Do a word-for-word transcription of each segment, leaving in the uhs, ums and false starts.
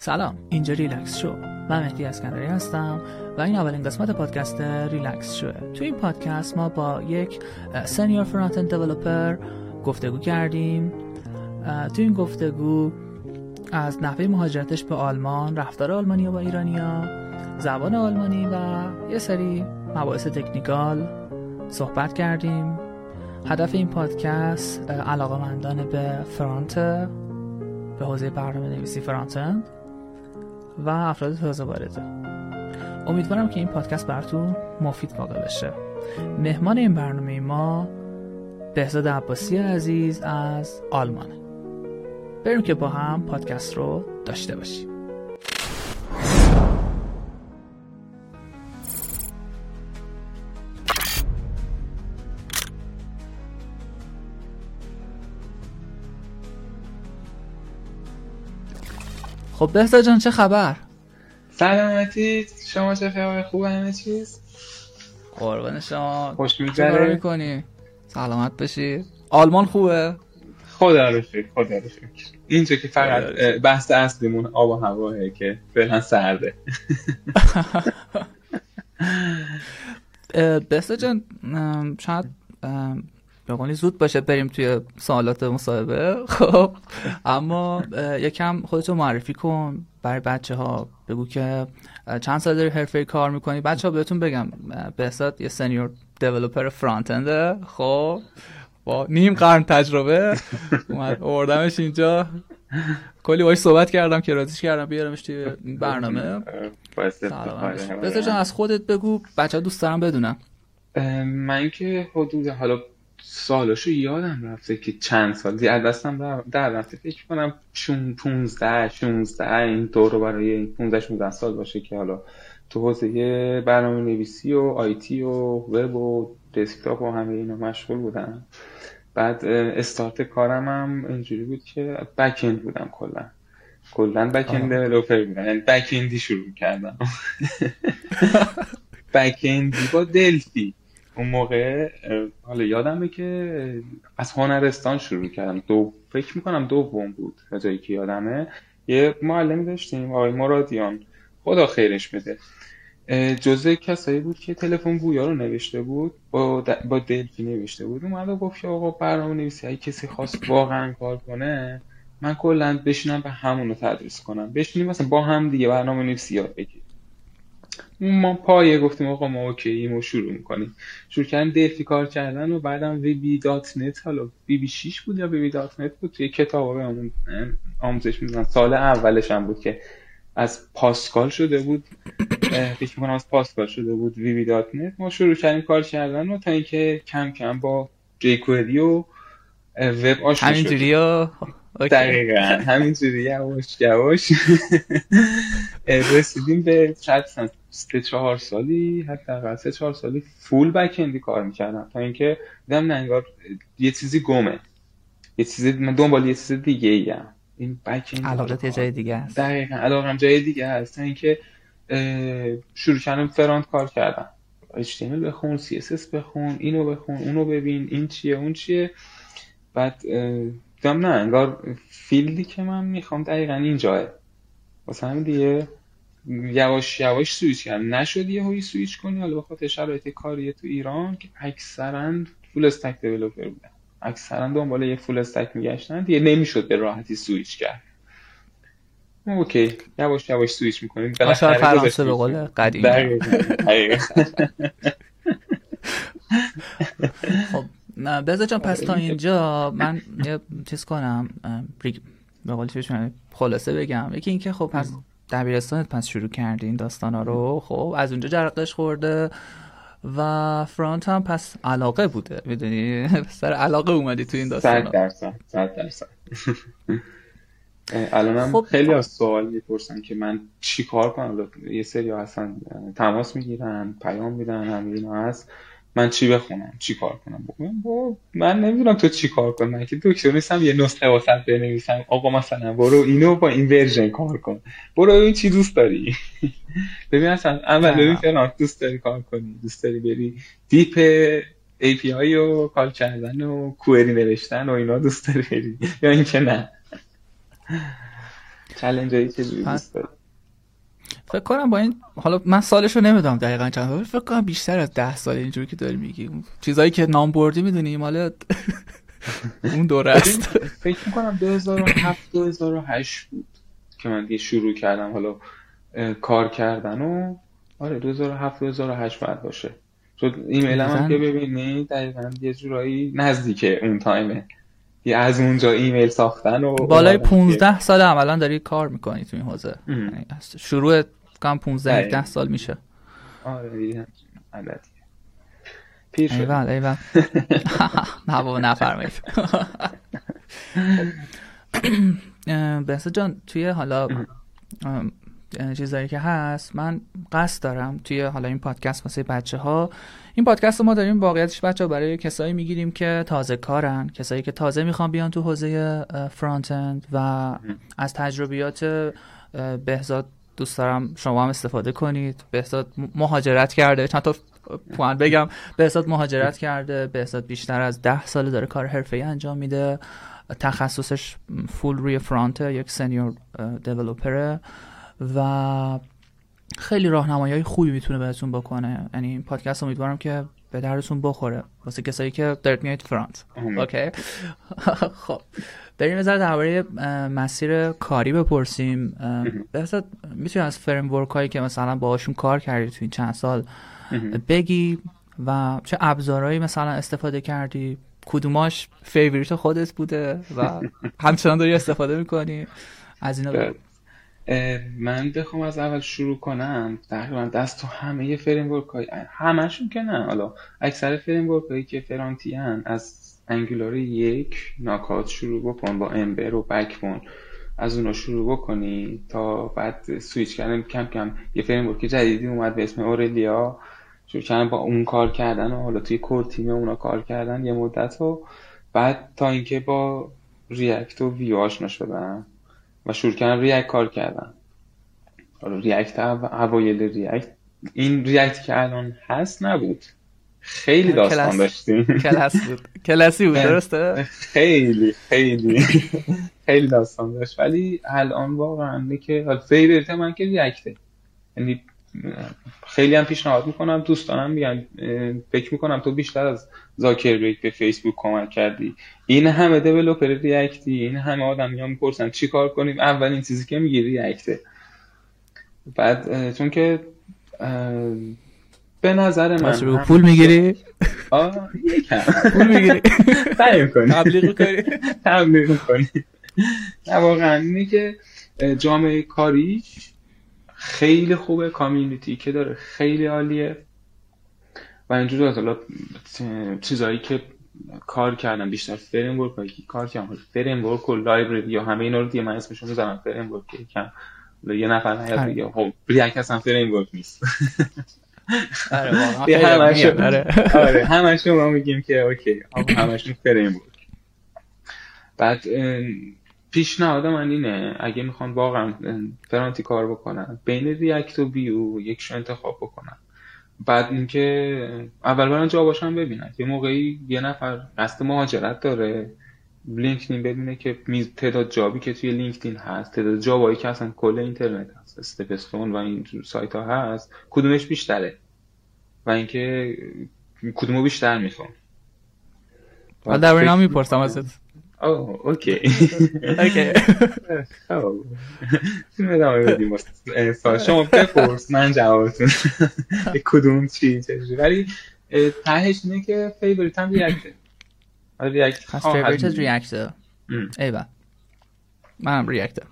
سلام، اینجا ریلکس شو. من مهدی اسکندری هستم و این اولین قسمت پادکست ریلکس شوه. تو این پادکست ما با یک سنیور فرانت اند دیولپر گفتگو کردیم. تو این گفتگو از نحوه مهاجرتش به آلمان، رفتار آلمانیا با ایرانیا، زبان آلمانی و یه سری مباحث تکنیکال صحبت کردیم. هدف این پادکست علاقه‌مندان به فرانت، به حوزه برنامه نویسی فرانت اند و افراد تازه وارده. امیدوارم که این پادکست براتون مفید واقع بشه. مهمان این برنامه ما بهزاد عباسی عزیز از آلمانه. بریم که با هم پادکست رو داشته باشیم. خب بهزاد جان چه خبر؟ سلامتی، شما چه خبر؟ خوبه همه چیز؟ قربان شما. خوش چه میگذره؟ کار میکنی؟ سلامت باشی. آلمان خوبه؟ خدا رو شکر، خدا رو شکر. اینجا که فقط بحث اصلیمون آب و هواه که فعلا سرده. بهزاد جان شاید به قولی زود باشه بریم توی سوالات مصاحبه، خب اما یکم خودتو معرفی کن برای بچه ها. بگو که چند سال داری حرفه‌ای کار میکنی. بچه ها بهتون بگم بهزاد یه سنیور دیولپر فرانت انده، خب با نیم قرن تجربه. اومد آوردمش اینجا، کلی باهاش صحبت کردم که راضیش کردم بیارمش توی برنامه. بهزاد جان از خودت بگو، بچه ها دوست دارم بدونم. من که حدود حالا سالاشو یادم رفته که چند سال دیگه دستم در رفته، فکر کنم پونزده شونزده این دور رو برای پونزده شونزده سال باشه که حالا تو حوزه برنامه نویسی و آیتی و وب و دسکتاپ و همه اینا مشغول بودم. بعد استارت کارم هم اینجوری بود که بک اند بودم، کلا کلا بک اند دیولپر بودم، یعنی بک اندی شروع کردم. بک اندی با دلفی. اون موقع حالا یادمه که از هنرستان شروع کردم. دو فکر میکنم دوم بود تا جایی که یادمه. یه معلمی داشتیم آقای مرادیان، خدا خیرش بده، جزء کسایی بود که تلفن گویا رو نوشته بود، با د... با دلفی نوشته بود. اومد و گفت آقا برنامه نویسی اگه کسی خواست واقعا کار کنه، من کلا بشینم به همونو تدریس کنم، بشینیم مثلا با هم دیگه برنامه نویسی یاد بگیریم. ما پایه گفتیم آقا ما اوکییم و شروع میکنیم. شروع کردیم دلفی کار کردن و بعدم وی بی دات نت، حالا وی بی شش بود یا وی بی دات نت بود، توی کتاب همون آموزش میدن. سال اولش هم بود که از پاسکال شده بود، فکر میکنم از پاسکال شده بود وی بی دات نت. ما شروع کردیم کار کردن و تا اینکه کم کم با جیکوئری و وب آشنا شدیم. همینجوری ها؟ دقیقاً همینجوری یواش یواش رسیدیم به شاید سه چهار سالی، حتی سه چهار سالی فول بک اندی کار میکردم تا اینکه دیدم نه انگار یه چیزی گمه، یه چیزی من دنبال یه چیز دیگه ایم. این بک اند علاقه یه جای دیگه است. دقیقاً علاقم جای دیگه است. تا اینکه شروع کردم فرانت کار کردم، اچ تی ام ال بخون، سی اس اس بخون، اینو بخون، اونو ببین، این چیه اون چیه. بعد دیدم نه انگار فیلدی که من میخوام دقیقاً اینجاه. واسه همین دیگه یواش یواش سویچ کردم. نشد یه هایی سویچ کنی، حالا به خاطر شرایط کاری تو ایران که اکثرا فول استک دیولپر بودن، اکثرا دنبال یه فول استک میگشتن، دیگه نمیشد به راحتی سویچ کرد. اوکی یواش یواش سویچ میکنیم. آشار فرانسه به قول قدیم. خب بهزاد جان پس تا اینجا من یه چیز کنم، به قول چیش خلاصه بگم. یکی این که خب پس دبیرستانت پس شروع کردی این داستانا رو، خب از اونجا جرقش خورده و فرانت هم پس علاقه بوده، میدونی سر علاقه اومدی تو این داستانا. صد درصد صد درصد. الانم خب خیلی از سوال میپرسن که من چی کار کنم. یه سری ها هستن تماس میگیرن، پیام میدن، همه اینا هست. من چی بخونم، چی کار کنم؟ بگم من نمیدونم تو چی کار کنم، من که دکتر نیستم یه نسخه واسط بنویسم آقا مثلا برو اینو با این ورژن کار کن، برو این چی دوست داری. ببین اصلا اول ببین فرانت دوست داری کار کنی، دوست داری بری دیپ ای پی آی رو کار کردن و کوئری نوشتن و اینا دوست داری بری، یا اینکه نه. چالنجایی چجوری دوست داری؟ فکر کنم با این، حالا من سالشو نمیدونم دقیقاً چند، فکر کنم بیشتر از ده سال اینجوری که داری میگی، چیزایی که نام بردی میدونی مال اون دوره است. فکر میکنم دو هزار و هفت دو هزار و هشت بود که من دیگه شروع کردم حالا کار کردن و آره دو هزار و هفت دو هزار و هشت باید باشه. چون ایمیل هم که ببینی دقیقاً یه جورایی نزدیکه اون تایمه، یه از اونجا ایمیل ساختن و بالای پونزده سال عملا داری کار میکنی تو این حوزه، یعنی شروع کم پونزده هفده سال میشه. آره دیگه عددیه پیر شد. ایوان ایوان نه بابا نفرمایید. بحث جان توی حالا چیزایی که هست، من قصد دارم توی حالا این پادکست واسه بچه ها، این پادکست رو ما داریم واقعیتش بچه ها برای کسایی میگیریم که تازه کارن، کسایی که تازه میخوان بیان تو حوزه فرانت اند و از تجربیات بهزاد دوست دارم شما هم استفاده کنید. بهزاد مهاجرت کرده، چند تا پوان بگم، بهزاد مهاجرت کرده، بهزاد بیشتر از ده ساله داره کار حرفه‌ای انجام میده، تخصصش فول روی فرانت، یک سنیور دیولپره و خیلی راهنمایی‌های خوبی میتونه بهتون بکنه. یعنی این پادکست امیدوارم که به دردتون بخوره واسه کسایی که دارید میایید فرانت. اوکی خب بریم یه ذره درباره مسیر کاری بپرسیم. بحثت میتونی از فریم ورک هایی که مثلا باهاشون کار کردی تو این چند سال بگی و چه ابزارهایی مثلا استفاده کردی، کدوماش فیوریت خودت بوده و همچنان داری استفاده میکنی از اینا بگو. من بخوام از اول شروع کنم، تقریبا دست تو همه فریم ورک های، همشون که نه، حالا اکثر فریم ورک هایی که فرانتی هن، از انگولار یک ناکات شروع بکن با امبر و بکبون، از اونا شروع بکنی تا بعد سویچ کردن کم کم یه فریم ورک جدیدی اومد به اسم اورلیا، شروع کردن با اون کار کردن و حالا توی کور تیم اونا کار کردن یه مدت و بعد تا اینکه با ریاکت و ویو آشنا شدم و شروع کردم ریاکت کار کردم. حالا ریاکت اوایل ریاکت، این ریاکتی که الان هست نبود، خیلی داستان داشتیم. کلاس بود، کلاسی بود، درسته؟ خیلی خیلی خیلی داستان داشت، ولی الان واقعا اینه که حالا فیوریت من که ریاکته. یعنی خیلی هم پیشنهاد میکنم، دوستانم میگن فکر میکنم تو بیشتر از زاکربرگ به فیسبوک کمک کردی، این همه دیولپر ریاکتی، این همه آدم میان میپرسن چی کار کنیم، اولین چیزی که میگی ریاکته. بعد چون که به نظر من پول میگیری؟ آه یکم پول میگیری؟ سعی میکنی تبلیغ میکنی؟ تبلیغ میکنی. نه واقعا اینه که جامعه کاریش خیلی خوبه، کامیونیتی که داره خیلی عالیه و اینجوری حالا چیزایی که کار کردم بیشتر فریم ورک هایی که کار کردم، فریم ورک و لایبرری یا همه اینا رو دیگه من اسمشون میذارم فریم ورک، یکم یه نفر هست دیگه خب ریاکت اصلا فریم ورک نیست. آره واقعا همشون آره همشون ما میگیم که اوکی همشون فریم ورک. بعد پیشنهاد من اینه اگه میخوان واقعا فرانتی کار بکنن بین ریاکت و ویو یکشو انتخاب بکنن. بعد اینکه اول برن جاباش هم ببینن، یه موقعی یه نفر قصد مهاجرت داره، لینکدین ببینه که تعداد جابی که توی لینکدین هست، تعداد جابایی که اصلا کل اینترنت هست، استپستون و این سایت ها هست، کدومش بیشتره و اینکه کدومو بیشتر میخوام. من در اینا میپرسم ازت. اوه اوکی اوکی خب ادامه بدیم. شما بپرس من جوابتون کدوم چی چجوری، ولی تهش اینه که فیوریت هم ریاکته. ریاکت خاص فیوریت ریاکته. ایوه منم ریاکته.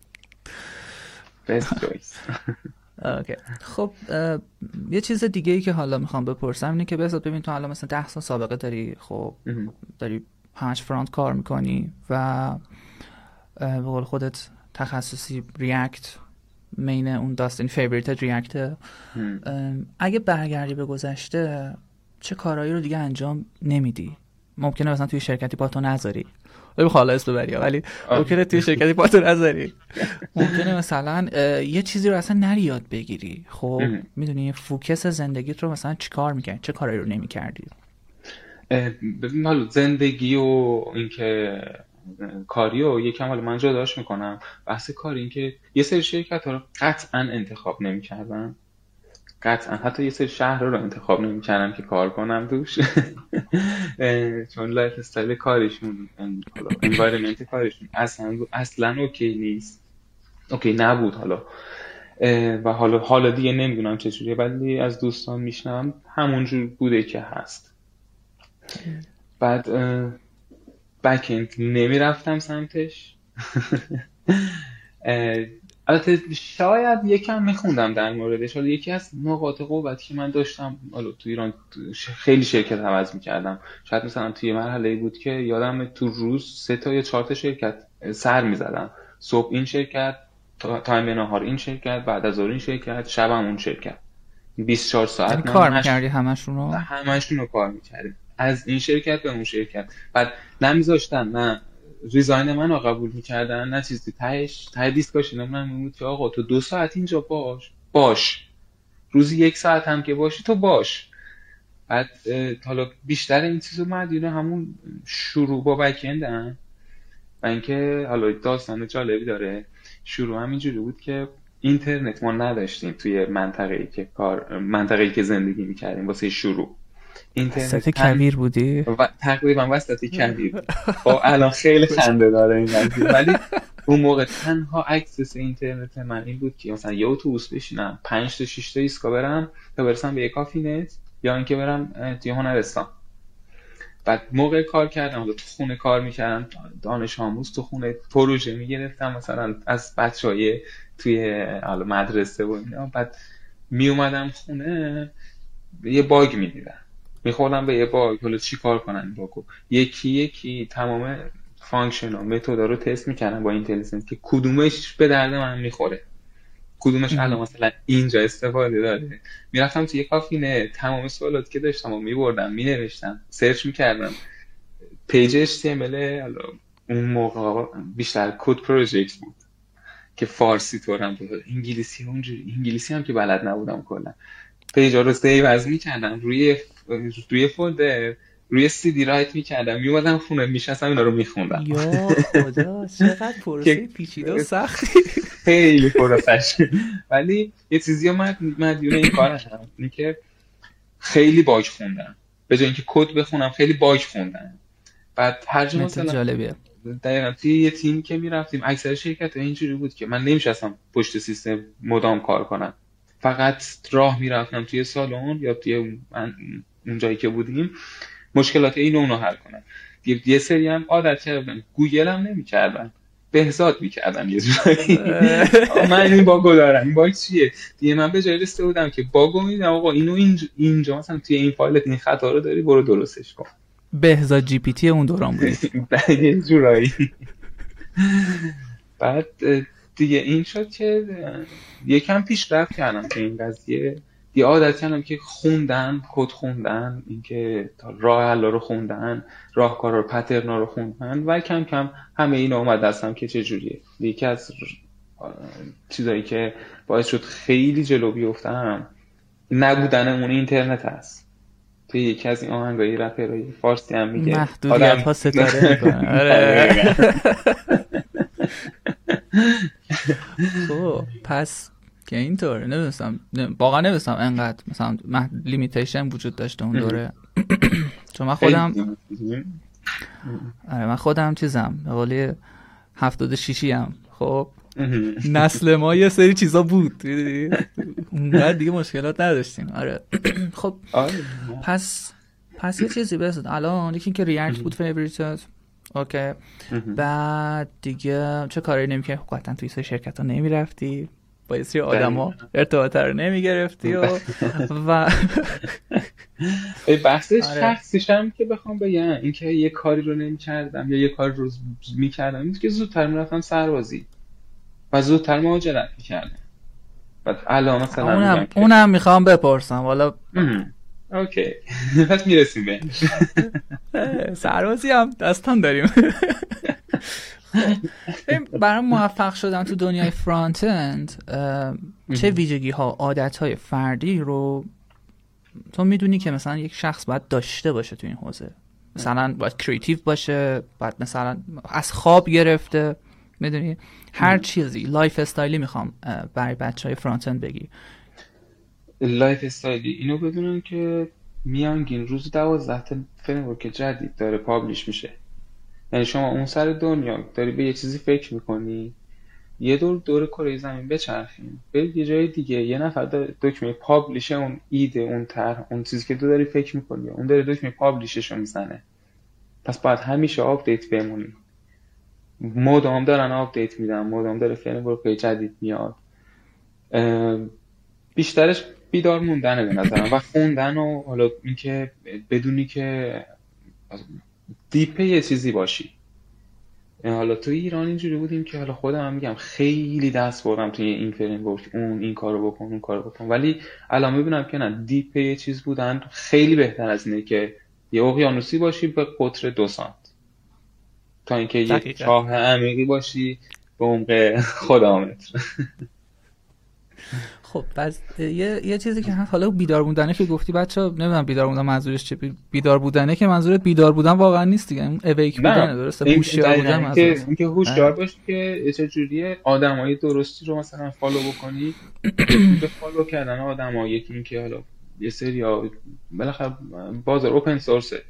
best choice. اوکی خب یه چیز دیگه ای که حالا میخوام بپرسم اینه که بذار ببین تو حالا مثلا ده سال سابقه داری، خب داری همش فرانت کار میکنی و به قول خودت تخصصی ریاکت مین اون داستین فیوریت ریاکت، اگه برگردی به گذشته چه کارهایی رو دیگه انجام نمیدی؟ ممکنه مثلا توی شرکتی پاتو نذاری، ولی خالص ببری، ولی ممکنه توی شرکتی پاتو نذاری، ممکنه مثلا یه چیزی رو اصلا نری یاد بگیری. خب میدونی فوکس زندگیت رو مثلا چیکار میکنی، چه کارهایی رو نمیکردی؟ ببین حالا زندگی و اینکه کاریو یکم حالا من جداش میکنم. بحث کاری این که یه سری شرکت ها رو قطعا انتخاب نمیکردم، قطعا حتی یه سری شهر رو انتخاب نمیکردم که کار کنم توش چون لایف استایل کاریشون، انوایرمنت کاریشون اصلا اصلا اوکی نیست، اوکی نبود. حالا و حالا حالا دیگه نمیدونم چجوریه، ولی از دوستان میشنم همونجور بوده که هست. بعد بک اند نمیرفتم سمتش البته شاید یکم میخوندم در موردش. حالا یکی از نقاط قوتی که من داشتم حالا تو ایران خیلی شرکت عوض میکردم، شاید مثلا توی مرحله بود که یادم تو روز سه تا یا چهار تا شرکت سر میزدم. صبح این شرکت، تایم نهار این شرکت، بعد از ظهر این شرکت، شبم اون شرکت. بیست و چهار ساعت کار میکردی همشون رو؟ همشون رو کار میکردیم، از این شرکت به اون شرکت. بعد نمیذاشتن نه ریزاین من رو قبول میکردن نه چیزی. تهش ته دیسکاشن من میگفت که آقا تو دو ساعت اینجا باش باش روزی یک ساعت هم که باشی تو باش. بعد حالا بیشتر این چیزو مدیونه همون شروع با بک اندن. و اینکه حالا داستان جالبی داره، شروع هم اینجوری بود که اینترنت ما نداشتیم توی منطقه‌ای که کار منطقه‌ای که زندگی میکردیم. واسه شروع اینترنت کویر بودی؟ و تقریبا وسط کویر. خب الان خیلی خنده داره این قضیه، ولی اون موقع تنها اکسس اینترنت من این بود که مثلا یه اتوبوس بشینم پنج تا شش تا ایستگاه برم تا برسم به یک کافی نت، یا اینکه برم توی هنرستان. بعد موقع کار کردم تو خونه کار میکردم، دانش آموز تو خونه پروژه میگرفتم مثلا از بچهای توی مدرسه و اینا. بعد میومدم خونه یه باگ میدیدم، میخوردم به یه باگ، حالا چی کار کنن باگو یکی یکی تمام فانکشن و متدا رو تست میکردم با اینتلیجنس که کدومش به درد من میخوره، کدومش الان مثلا اینجا استفاده داره. میرفتم توی یه کافی نه، تمام سوالاتی که داشتم و میبردم مینوشتم، سرچ میکردم پیج اچ تی ام ال. حالا اون موقع بیشتر کد پروژکت بود که فارسی طورم بود، انگلیسی اونجوری انگلیسی هم که بلد نبودم کلا. پیجا رو سیو از میکردم روی روی فولدر، روی سی دی رایت میکردم، میومدم خونه میشستم اینا رو میخوندم. یا خدا چقدر پروسه پیچیده و سختی. خیلی پروسش. ولی یه چیزی رو مدیون این کار هم اینه که خیلی باگ خوندم، به جای اینکه کد بخونم خیلی باگ خوندم. بعد هر جا مثلا جالبیه دقیقاً توی یه تیم که میرفتیم اکثر شرکت اینجوری بود که من نمیشستم پشت سیستم مدام کار کنم، فقط راه میرفتم توی سالن یا توی اون جایی که بودیم مشکلات اینو اونو حل کنم. یه سری هم عادت کردم گوگل هم نمی‌کردن، بهزاد می‌کردن یه جوری. من این باگو دارم، این باگ چیه دیگه؟ من به جای رسیده بودم که باگو میدم آقا اینو اینجا, اینجا مثلا توی این فایلت این خطا رو داری برو درستش کن. بهزاد جی پی تی اون دوران بود یه جورایی. بعد دیگه این شد که یکم پیشرفت کردم که این قضیه دیگه عادت کردم که خوندن، کد خوندن، اینکه راه حل رو خوندن، راهکارا رو، پترنا رو خوندن و کم کم همه اینا اومد دستم که چه جوریه. یکی از چیزایی که باعث شد خیلی جلو بیفتم نبودن اون اینترنت هست. توی یکی از این آهنگای رپرای فارسی هم میگه محدودیت ها ستاره میکنه. آره. خب پس که اینطور نمیدونستم، واقعا نمیدونستم انقدر مثلا لیمیتیشن وجود داشته اون دوره. چون من خودم آره من خودم چیزم به قولی هفتاد و شیشی هم. خب نسل ما یه سری چیزا بود اونقدر دیگه مشکلات نداشتیم. آره خب پس پس یه چیزی بسید الان یکی که ریاکت بود فیوریتت. اوکی بعد دیگه چه کاری نمی‌کردی؟ خب قطعا توی سه شرکت ها نمی‌رفتی، با یه سری آدم ها ارتباط رو نمی‌گرفتی و و بحثش شخصیش هم که بخوام بگم این که یه کاری رو نمی‌کردم یا یه کاری رو می‌کردم این که زودتر می‌رفتم سربازی و زودتر مهاجرت می‌کردم. بعد الان مثلا اونم اونم می‌خوام بپرسم حالا اوکی پس میرسیم بهش. سربازی هم دستان داریم. برای موفق شدن تو دنیای فرانت اند چه ویژگی ها، عادت های فردی رو تو میدونی که مثلا یک شخص باید داشته باشه تو این حوزه؟ مثلا باید کریتیو باشه، باید مثلا از خواب گرفته، میدونی هر چیزی لایف استایلی میخوام برای بچهای فرانت اند بگی. لایف استایلی اینو بدونن که میانگین روز دوازده تا فریمورک جدید داره پابلیش میشه. یعنی شما اون سر دنیا داری به یه چیزی فکر میکنی، یه دور دور کره زمین بچرخین، برید یه جای دیگه، یه نفر داره دکمه پابلیش اون ایده، اون طرح، اون چیزی که تو داری فکر میکنی اون داره دکمه پابلیشش رو میزنه. پس باید همیشه آپدیت بمونی. مدام دارن آپدیت میدن، مدام داره فریمورک جدید میاد. بیشترش بیدار موندنه به نظرم و خوندن و حالا اینکه بدونی که دیپ یه چیزی باشی. حالا تو ایران اینجوری بودیم که حالا خودم هم میگم خیلی دست بردم توی این فریمورک، اون این کارو بکن اون کارو بکن، ولی الان میبینم که نه، دیپ یه چیز بودن خیلی بهتر از اینه که یه اقیانوسی باشی به قطر دو سانت تا اینکه یه چاه عمیقی باشی به عمق خدا متر. خب پس یه یه چیزی که هست، حالا بیدار بودنه که گفتی بچه‌ها، نمیدونم بیدار بودن منظورش چیه. بیدار بودنه که منظورت بیدار بودن واقعا نیست دیگه، اون اویک بودنه، درسته؟ هوشیار بودن منظورت که اینکه هوشیار باشی که چه جوریه آدمای درستی رو مثلا فالو بکنی. به فالو کردن آدما، یکی اینکه حالا یه سری بالاخره بازار اوپن سورسه،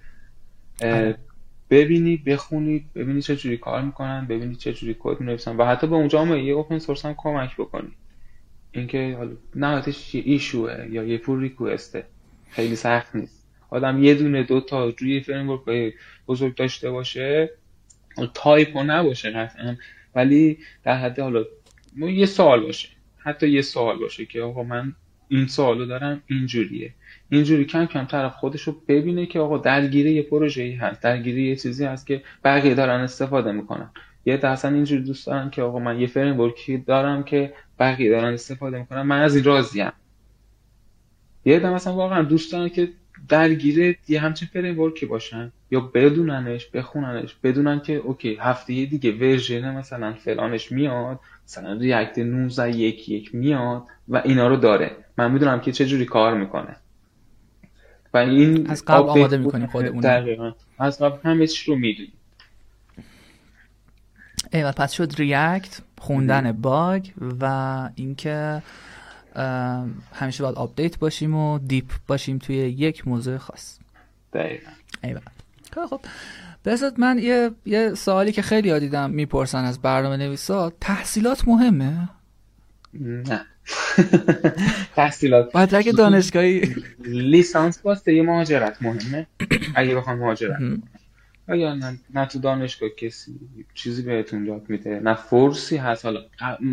ببینی بخونی ببینی چه جوری کار میکنن، ببینی چه جوری کد می‌نویسن و حتی به اون جامعه اوپن سورس هم کمک بکنی. اینکه حالا نهایتش یه ایشوه یا یه پول ریکوسته، خیلی سخت نیست. آدم یه دونه دو تا روی فریمورک بزرگ داشته باشه، تایپو نباشه قطعا، ولی در حد حالا یه سوال باشه، حتی یه سوال باشه که آقا من این سوالو دارم اینجوریه، اینجوری کم کم طرف خودشو ببینه که آقا درگیره یه پروژه‌ای هست، درگیره یه چیزی هست که بقیه دارن استفاده میکنن. یه درصد اینجوری دوست دارن که آقا من یه فریمورکی دارم که بقیه دارن استفاده میکنن، من از این راضیم. یه دم مثلا واقعا دوست دارن که درگیره یه همچین فریمورکی باشن یا بدوننش، بخوننش، بدونن که اوکی هفته یه دیگه ورژن مثلا فلانش میاد، مثلا ریاکت نوزده یک یک میاد و اینا رو داره، من میدونم که چه جوری کار میکنه و این از قبل آماده میکنیم خودمون. دقیقاً از قبل همه چیز رو میدونیم. ایوه پس شد ریاکت، خوندن باگ و اینکه همیشه باید آپدیت باشیم و دیپ باشیم توی یک موضوع خاص. دقیقاً. ایوه خب بذات من یه یه سوالی که خیلی دیدم میپرسن از برنامه نویسا، تحصیلات مهمه؟ نه. تحصیلات مدرک دانشگاهی لیسانس واسه یه مهاجرت مهمه اگه بخوام مهاجرت کنم. اگر نه, نه تو دانشگاه کسی چیزی بهتون یاد میده، نه فورسی هست. حالا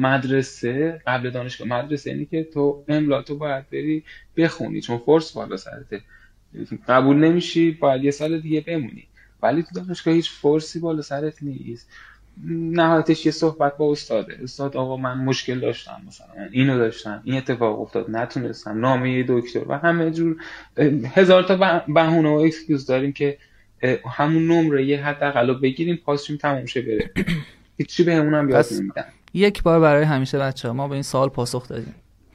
مدرسه قبل دانشگاه، مدرسه اینی که تو املا تو باید بری بخونی چون فورس بالا سرته، قبول نمیشی باید یه سال دیگه بمونی، ولی تو دانشگاه هیچ فورسی بالا سرت نیست. نهایتش یه صحبت با استاده، استاد آقا من مشکل داشتم، مثلا من اینو داشتم، این اتفاق افتاد، نتونستم، نامه دکتر و همه جور هزار تا بهونه و اکسکیوز داریم که همون نمره یه حداقل بگیریم پاسشیم تموم شه بره. هیچی بهمون هم یاد نمیدن. یک بار برای همیشه بچه‌ها ما به این سوال پاسخ دادیم.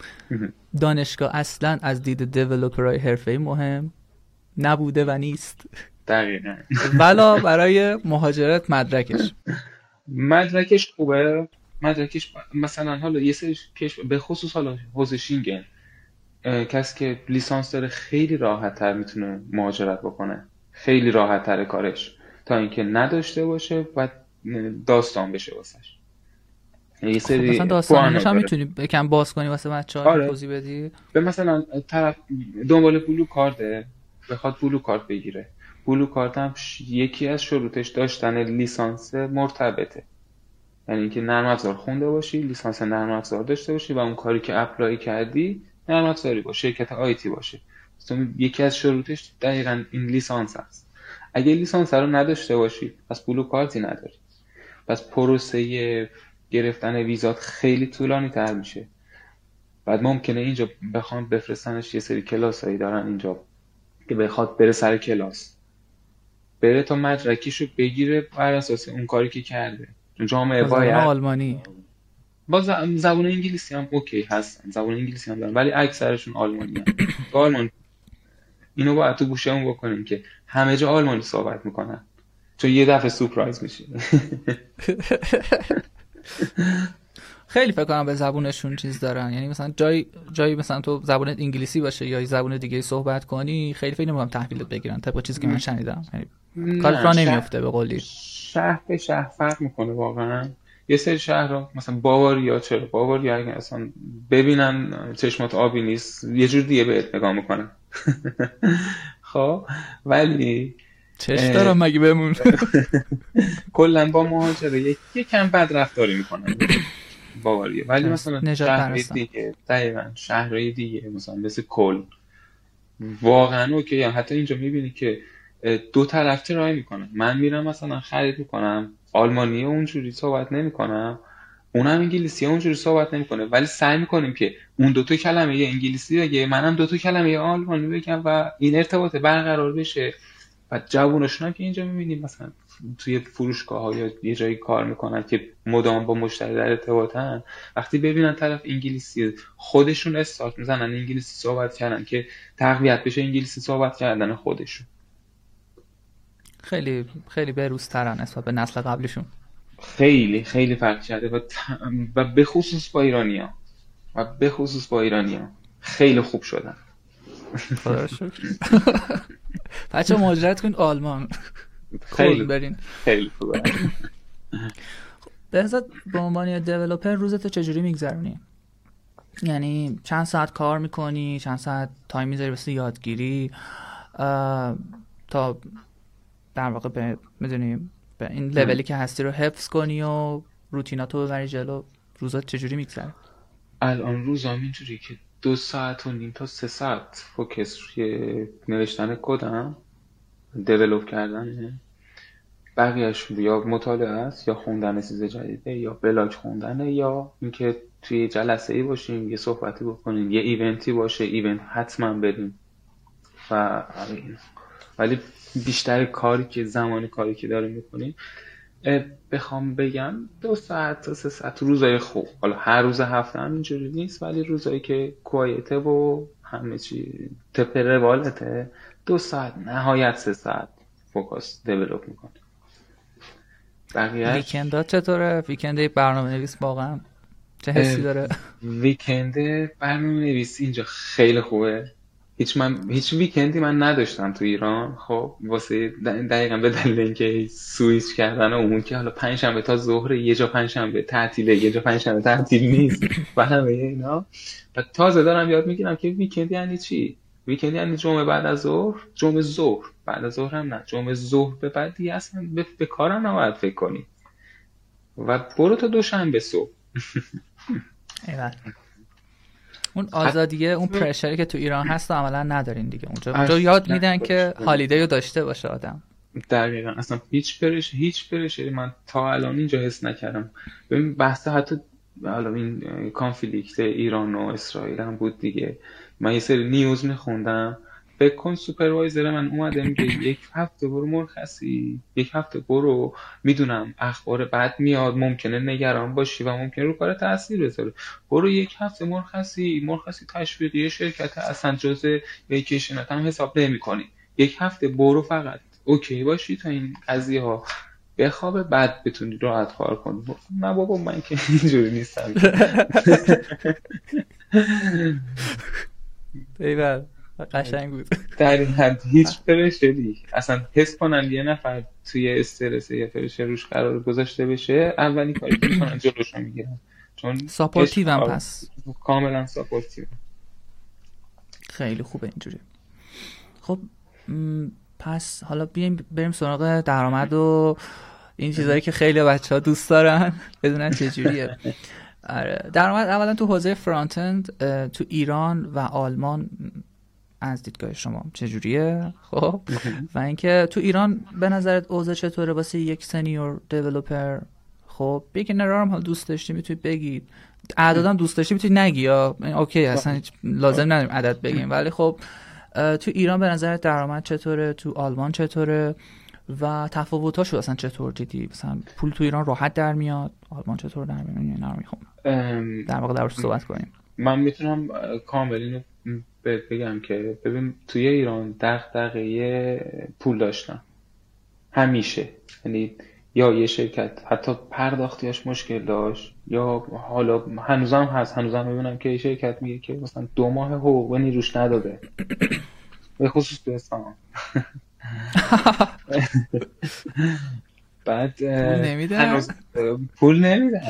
دانشگاه اصلا از دید دیولپرهای حرفه‌ای مهم نبوده و نیست. دقیقاً. ولی برای مهاجرت مدرکش مدرکش خوبه. مدرکش مثلا حالا یه سری کشور به خصوص حالا حوزه شینگن، کسی که لیسانس داره خیلی راحت تر میتونه مهاجرت بکنه، خیلی راحت تر کارش تا اینکه نداشته باشه و داستان بشه واسش. یه سری مثلا داستانش هم میتونی یکم باز کنی واسه بچه‌ها آره. توضیح بدی. به مثلا طرف دنبال بلو کارته، بخواد بلو کارت بگیره، بلو کارت هم یکی از شروطش داشتن لیسانس مرتبطه، یعنی اینکه نرم افزار خونده باشی، لیسانس نرم افزار داشته باشی و اون کاری که اپلای کردی نرم افزاری باشه، شرکت آیتی باشه. یکی از شروطش دقیقاً این لیسانس است. اگه لیسانس رو نداشته باشی پس بلو کارتی نداری، پس پروسه گرفتن ویزات خیلی طولانی تر میشه. بعد ممکنه اینجا بخوام بفرستنش، یه سری کلاسایی دارن اینجا که بخواد بره سر کلاس، بره تا مدرکیشو بگیره بر اساس اون کاری که کرده. جامعه باید آلمانی با زبان انگلیسی هم اوکی هستن، زبان انگلیسی هم دارن ولی اکثرشون آلمانی هستن. تو آلمان اینو باید تو گوشمون بکنیم که همه جا آلمانی صحبت میکنن، چون یه دفعه سورپرایز میشه. خیلی فکر کنم به زبونشون چیز دارن، یعنی مثلا جای جایی مثلا تو زبونت انگلیسی باشه یا زبون دیگه صحبت کنی، خیلی فکر نمی‌کنم تحویلت بگیرن طبق چیزی که من شنیدم. یعنی کار را نمیفته به قولی. شهر به شهر فرق میکنه واقعا. یه سری شهرها مثلا باواریا، چرا باواریا اگه اصلا ببینن چشمات آبی نیست یه جور دیگه بهت نگاه میکنن. خب ولی چش دارم مگه بمون. کلا با مهاجره یکم بد رفتاری میکنن باواریا، ولی مثلا شهرهای دیگه دقیقاً شهرهای دیگه مثلا مثل کل واقعا اوکی. حتی اینجا میبینی که دو طرف ترای میکنن. من میرم مثلا خرید میکنم، آلمانی اونجوری صحبت نمیکنم، اونم انگلیسی اونجوری صحبت نمیکنه، ولی سعی میکنیم که اون دو تا کلمه یه انگلیسی بگه، منم دو تا کلمه آلمانی بگم و این ارتباط برقرار بشه. و جووناشون هم که اینجا میبینیم مثلا توی فروشگاه ها یا یه جایی کار میکنن که مدام با مشتری در ارتباطن، وقتی ببینن طرف انگلیسی خودشون استارت میزنن انگلیسی صحبت کردن که تقویت بشه انگلیسی صحبت کردن خودشون. خیلی خیلی بروزترن نسبت به نسل قبلشون. خیلی خیلی فرق کرده و, ت... و به خصوص با ایرانی‌ها و به خصوص با ایرانی‌ها خیلی خوب شدن. خدا شکر. بچه مهاجرت کنید آلمان. خیلی برین. خیلی خوبه. بهزاد به عنوان دیولپر روزتو چجوری میگذرونی؟ یعنی چند ساعت کار میکنی؟ چند ساعت تایم میذاری واسه یادگیری تا در واقع به میدونی به این لولی که هستی رو حفظ کنی و روتیناتو ببری جلو؟ روزات چجوری میگذره؟ الان روزام اینجوری که دو ساعت و نیم تا سه ساعت فوکس روی نوشتن کدم، دیولپ کردن، بقیهش یا مطالعه است یا خوندن چیز جدیده یا بلاگ خوندن یا اینکه توی جلسه ای باشیم یه صحبتی بکنیم، یه ایونتی باشه ایونت حتما بریم. و ولی بیشتر کاری که زمان کاری که داریم میکنیم بخوام بگم دو ساعت تا سه ساعت روزای خوب. حالا هر روز هفته هم اینجوری نیست، ولی روزایی که کوایته و همه چی تپ روالته دو ساعت نهایت سه ساعت فوکس دیولپ میکنه. بقیه ویکندات چطوره؟ ویکنده برنامه نویس واقعا چه حسی داره؟ ویکنده برنامه نویس اینجا خیلی خوبه. هیچ من هیچ ویکندی من نداشتم تو ایران. خب واسه دقیقاً به دلیل اینکه سوئیچ کردن و اون که حالا پنج شنبه تا ظهر یه جا پنج شنبه تعطیله یه جا پنج شنبه تعطیل نیست و همه اینا. و تازه دارم یاد میگیرم که ویکند یعنی چی. ویکند یعنی جمعه بعد از ظهر، جمعه ظهر بعد از ظهر هم نه، جمعه ظهر به بعد دیگه اصلا به, به کارم نباید فکر کنی و برو تا دوشنبه صبح. ایول. اون آزادیه، اون پرشری که تو ایران هست عملا ندارین دیگه. اونجا اونجا یاد میدن که هالیدی رو داشته باشه آدم. دقیقاً. اصلا هیچ پرش هیچ پرشری من تا الان اینجا حس نکردم. ببین بحث حتی حالا این کانفلیکت ایران و اسرائیل هم بود دیگه. من یه سری نیوز میخوندم، فکر کن سوپروایزر من اومده میگه یک هفته برو مرخصی، یک هفته برو، میدونم اخبار بد میاد، ممکنه نگران باشی و ممکنه رو کار تاثیر بذاره، برو یک هفته مرخصی. مرخصی تشویقی شرکت اصلا جزء ویکیشنت هم حساب نمی‌کنی. یک هفته برو فقط اوکی باشی تا این قضیه ها بخوابه، بعد بتونی راحت کار کنی. نه بابا من که اینجوری نیستم. ایول قشنگ بود. در این حد هیچ پرشری اصلا حس کنن یه نفر توی استرس یا پرشر روش قرار گذاشته بشه، اولین کاری که میکنن جلوشو میگیرن. چون ساپورتیو هم پس کاملا ساپورتیو. خیلی خوبه اینجوری. خب پس حالا بیایم بریم سراغ درآمد و این چیزایی که خیلی بچه‌ها دوست دارن بدونن چه جوریه. آره درآمد اولا تو حوزه فرانت اند تو ایران و آلمان از دیدگاه شما چجوریه؟ خب و اینکه تو ایران به نظرت اوضاع چطوره واسه یک سنیور دیولپر؟ خب بگی نرارم حال دوست داشتی میتونی بگید، اعدادم دوست داشتی میتونی نگی یا اوکی اصلا لازم نداریم عدد بگیم، ولی خب تو ایران به نظرت درآمد چطوره؟ تو آلمان چطوره؟ و تفاوتاشو اصلا چطور دیدی؟ مثلا پول تو ایران راحت در میاد، آلمان چطور در میاد؟ اینا رو میخوام در واقع درش صحبت کنیم. من میتونم کامل اینو بهت بگم که ببین توی ایران دغدغه پول داشتن همیشه، یعنی یا یه شرکت حتی پرداختیاش مشکل داشت، یا حالا هنوزم هست، هنوزم میبینم که یه شرکت میگه که مثلا دو ماه حقوق نیروش نداده، به خصوص تو اصفهان. بعد پول نمیدن، هنوز پول نمیدن،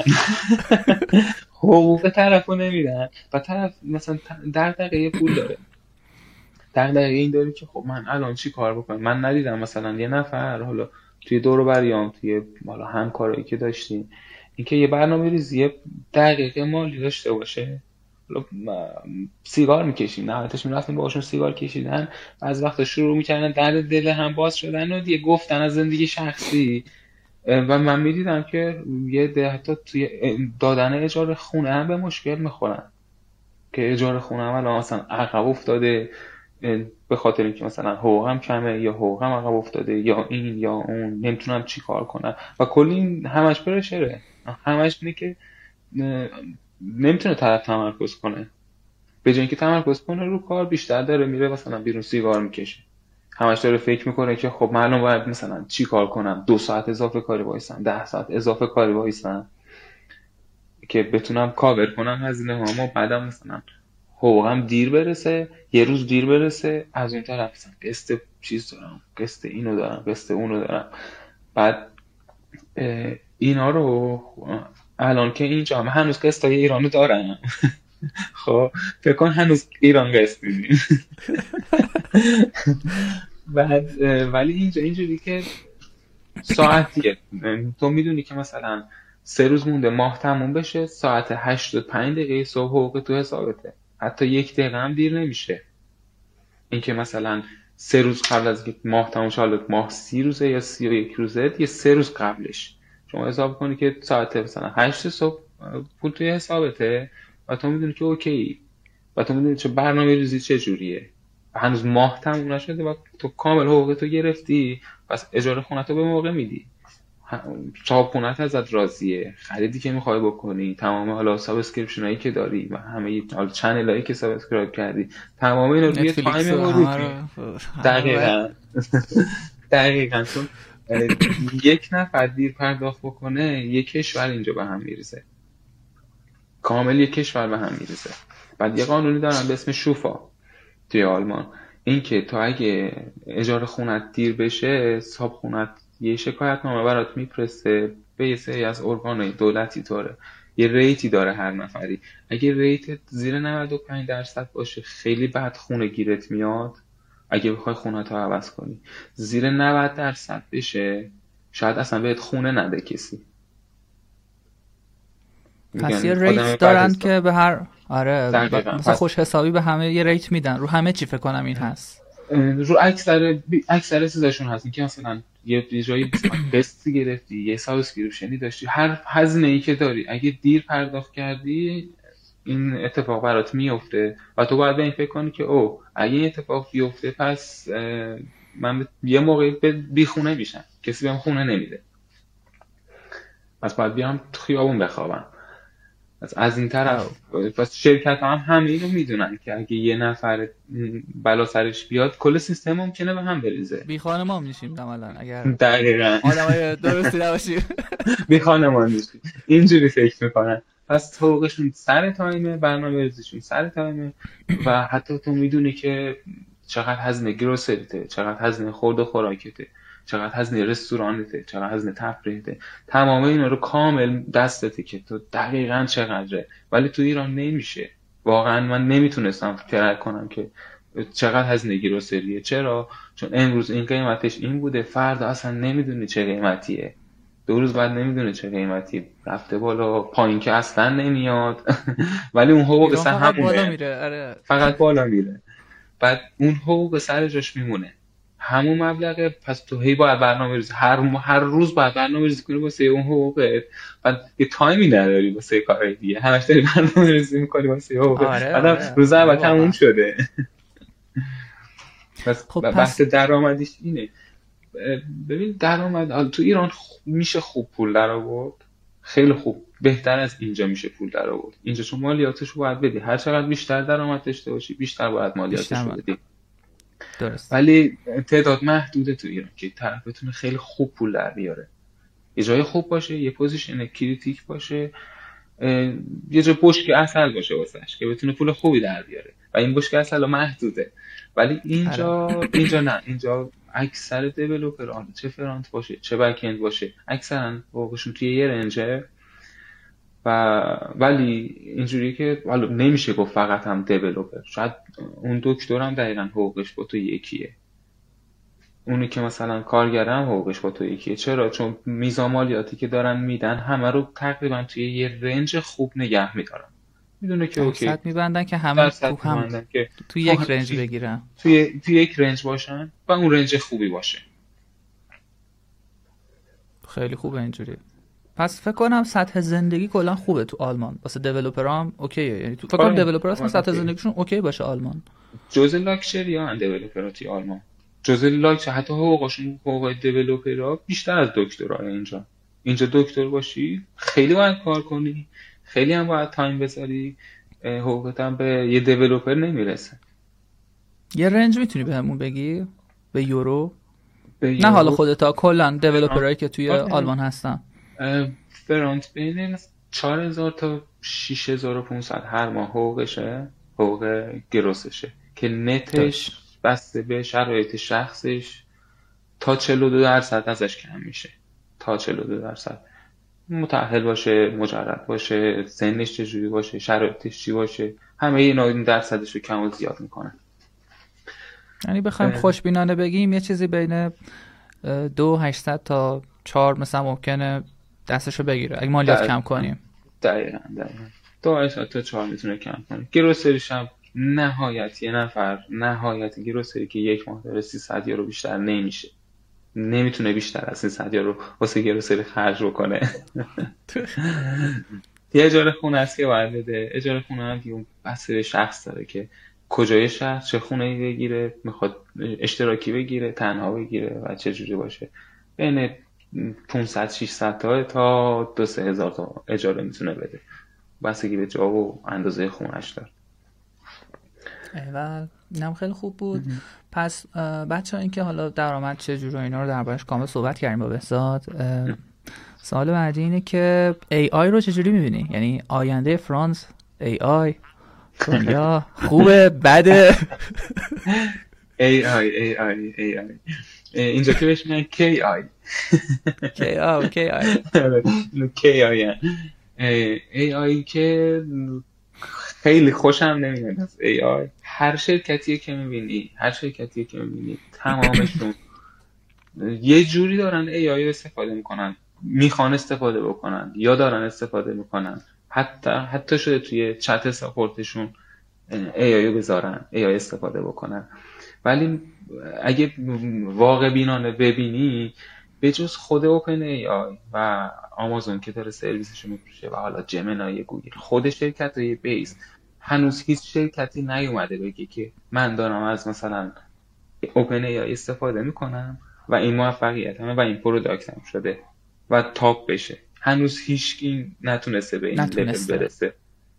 حقوق طرفو نمیدن و طرف مثلا دغدغه پول داره، دغدغه این داره که خب من الان چی کار بکنم. من ندیدم مثلا یه نفر حالا توی دور و بریام توی حالا همکارایی که داشتیم اینکه یه برنامه ریزی دقیقه مالی داشته باشه. حالا سیگار میکشیم، نهایتش میرفتیم باهاشون سیگار کشیدن، از وقتا شروع میکردن درد دل هم باز شدن و دیگه گفتن از زندگی شخصی. و من میدیدم که یه ده حتی توی دادن اجاره خونه هم به مشکل میخورن که اجاره خونه هم الان مثلا عقب افتاده به خاطر اینکه مثلا حقوقم کمه یا حقوقم عقب افتاده یا این یا اون، نمیتونم چی کار کنم و کلی این همش پرشره، همش اینه که نمیتونه طرف تمرکز کنه، به جای اینکه تمرکز کنه رو کار بیشتر داره میره مثلا بیرون سیگار میکشه، همش داره فکر میکنه که خب من الان باید مثلا چی کار کنم، دو ساعت اضافه کاری وایسم، ده ساعت اضافه کاری وایسم که بتونم کاور کنم هزینه هامو، بعدم مثلا حقوقم دیر برسه، یه روز دیر برسه، از اون طرف مثلا قسط چیز دارم، قسط اینو دارم، قسط اونو دارم. بعد اینا رو الان که اینجا هم هنوز قسطای ایرانو دارم خب فکر کن هنوز ایران قسط میدیم. بعد ولی اینجا اینجوری که ساعتیه، تو میدونی که مثلا سه روز مونده ماه تموم بشه، ساعت هشت و پنج دقیقه صبح حقوق تو حسابته، حتی یک دقیقه هم دیر نمیشه. این که مثلا سه روز قبل از که ماه تموم شه، ماه سی روزه یا سی و یک روزه، یه سه روز قبلش شما حساب کنی که ساعت مثلا هشت صبح پول توی حسابته و تو میدونی که اوکی و تو میدونی چه برنامه ریزی چه جوریه و هنوز ماه تموم نشده و تو کامل حقوق تو گرفتی، پس اجاره خونه تو به موقع میدی، صاحب خونت ازت راضیه، خریدی که میخوای بکنی، تمام حالا سابسکریپشن هایی که داری و همه حالا چنل هایی که سابسکرایب کردی، تمام اینا روی تایم ورودی. دقیقاً دقیقاً چون یک نفر دیر پرداخت بکنه یک کشور اینجا به هم میریزه، کامل یک کشور به هم میریزه. بعد یه قانونی دارن به اسم شوفا توی آلمان، این که تو اگه اجاره خونت دیر بشه، صاحب خونت یه شکایت نامه برات میفرسته به یه سری از ارگان‌های دولتی طوره، یه ریتی داره هر نفری، اگه ریت زیر نود و پنج درصد باشه خیلی بد خونه گیرت میاد، اگه بخوای خونت رو عوض کنی زیر نود درصد بشه شاید اصلا بهت خونه نده کسی. پس یه ریت دارن که به هر آره ب... مثلا خوش حسابی به همه یه ریت میدن، رو همه چی فکر کنم این هست، رو اکثر اکثر چیزاشون هست، اینکه مثلا یه جایی قسط گرفتی، یه سابسکریپشنی داشتی، هر هزینه‌ای که داری اگه دیر پرداخت کردی این اتفاق برات میفته و تو باید به این فکر کنی که او اگه این اتفاق بیفته پس من یه موقعی بی خونه میشم، کسی بهم خونه نمیده، پس باید بیام تو خیابون بخوابم. از این طرف پس شرکت هم همه اینو میدونن که اگه یه نفر بلا سرش بیاد کل سیستم ممکنه به هم بریزه، بی خانمان میشیم عملاً اگر دقیقاً آدمای درستی نباشیم بی خانمان میشیم، اینجوری فکر میکنن. پس حقوقشون سر تایمه، برنامه ریزیشون سر تایمه و حتی تو میدونی که چقدر هزینه گروسریته، چقدر هزینه خورد و خوراکته، چقدر هزینه رستورانته، چقدر هزینه تفریحته، تمام اینا رو کامل دستته که تو دقیقاً چقدره. ولی تو ایران نمیشه، واقعا من نمیتونستم درک کنم که چقدر هزینه گروسریه. چرا؟ چون امروز این قیمتش این بوده، فردا اصلا نمیدونی چه قیمتیه، دو روز بعد نمیدونه چه قیمتی رفته بالا پایین که اصلا نمیاد. ولی اون حقوق سر همونه، بالا میره. آره. فقط بالا میره، بعد اون حقوق سر جاش میمونه همون مبلغه. پس تو هی باید برنامه ریزی، هر هر روز باید برنامه ریزی کنی واسه اون حقوقت، بعد یه تایمی نداری واسه کارهای دیگه، همش داری برنامه ریزی میکنی واسه حقوقت. آره، بعد آره. روز اول تموم شده. پس خب بحث درآمدیش اینه. ببین درآمد تو ایران میشه خوب پول در آورد، خیلی خوب بهتر از اینجا میشه پول در آورد. اینجا چون مالیاتش رو باید بدی، هر چقدر بیشتر درآمد داشته باشی بیشتر باید مالیاتش رو بدی. درست. ولی تعداد محدوده تو ایران که طرف بتونه خیلی خوب پول در بیاره، یه جای خوب باشه، یه پوزیشن کریتیک باشه، یه جا بشک اصل باشه واسش که بتونه پول خوبی در بیاره و این بشک اصل محدوده. ولی اینجا اینجا نه، اینجا اکثر دیولپرها چه فرانت باشه چه بک اند باشه اکثرا واقعشون توی یه رنجه و ولی اینجوری که حالا نمیشه گفت فقط هم دیولپر، شاید اون دکترم دقیقاً حقوقش با تو یکیه، اونی که مثلا کارگرم حقوقش با تو یکیه. چرا؟ چون میزان مالیاتی که دارن میدن همه رو تقریبا توی یه رنج خوب نگه میدارن، میدونه که اوکی درصد میبندن که همه تو هم که تو یک رنج بگیرن، توی توی یک رنج باشن و اون رنج خوبی باشه. خیلی خوبه اینجوری. پس فکر کنم سطح زندگی کلا خوبه تو آلمان واسه دیولپرها هم اوکیه، یعنی تو فکر کنم دیولپرها هم سطح زندگیشون اوکی باشه آلمان. جزء لاکچری ها دیولپرها توی آلمان، جزء لاکچری، حتی حقوقشون حقوق دیولپرها بیشتر از دکترها. اینجا اینجا دکتر باشی خیلی باید کار کنی، خیلی هم باید تایم بذاری، حقوقت هم به یه دیولپر نمیرسه. یه رنج میتونی بهمون بگی به یورو؟ به نه یورو؟ حالا خودتا کلا دیولپرایی که توی آلمان هستن فرانت بین چهار هزار تا شش هزار و پانصد هر ماه حقوقشه، حقوق گروسشه که نتش بسته به شرایط شخصش تا چهل و دو درصد ازش کم میشه، تا چهل و دو درصد. متأهل باشه، مجرد باشه، سنش چجوری باشه، شرایطش چی باشه، همه اینا این درصدش رو کم و زیاد میکنن. یعنی بخوایم خوشبینانه بگیم یه چیزی بین دو هشتصد تا چهار مثلا ممکنه دستشو بگیره اگه مالیات کم کنیم. دقیقاً دقیقاً دو هشتصد تا چهار میتونه کم کنه. گروسریش هم نهایت یه نفر نهایت گروسری که یک ماه داره سیصد یورو بیشتر نمیشه، نمیتونه بیشتر از سیصد یورو واسه گروسری خرج بکنه. یه اجاره خونه است که باید بده، اجاره خونه هم دیگه بسته به شخص داره که کجای شهر چه خونه‌ای بگیره، میخواد اشتراکی بگیره، تنها بگیره و چه جوری باشه. بین پانصد ششصد تا تا دو سه هزار تا اجاره میتونه بده، بستگی به جا و اندازه خونه‌اش داره. ایول، اینم خیلی خوب بود. پس بچه‌ها این که حالا درآمد چه جوری اینا رو دربارش کامل صحبت کردیم با بهزاد. سوال بعدی اینه که ای آی رو چجوری می‌بینی؟ یعنی آینده فرانس ای آی دنیا خوبه بده؟ ای آی ای آی ای آی اینجا که بهش میگن کی آی کی آی کی آی کی آی ای آی که خیلی خوشم نمیاد از ای آی. هر شرکتی که میبینی هر شرکتی که میبینی تمامشون یه جوری دارن ای آی استفاده میکنن، میخوان استفاده بکنن یا دارن استفاده میکنن. حتی حتی شده توی چت ساپورتشون ای آی رو بذارن، ای آی استفاده بکنن. ولی اگه واقع بینانه ببینی به جز خود اوپن ای آی و آمازون که داره سرویسشو میفروشه و حالا جمنای گوگل، خود شرکت‌های بیس، هنوز هیچ شرکتی نیومده بگه که من دارم از مثلا اوپن ای آی استفاده میکنم و این موفقیتمه و این پروداکتم شده و تاپ بشه. هنوز هیچکی نتونسته به این لول برسه.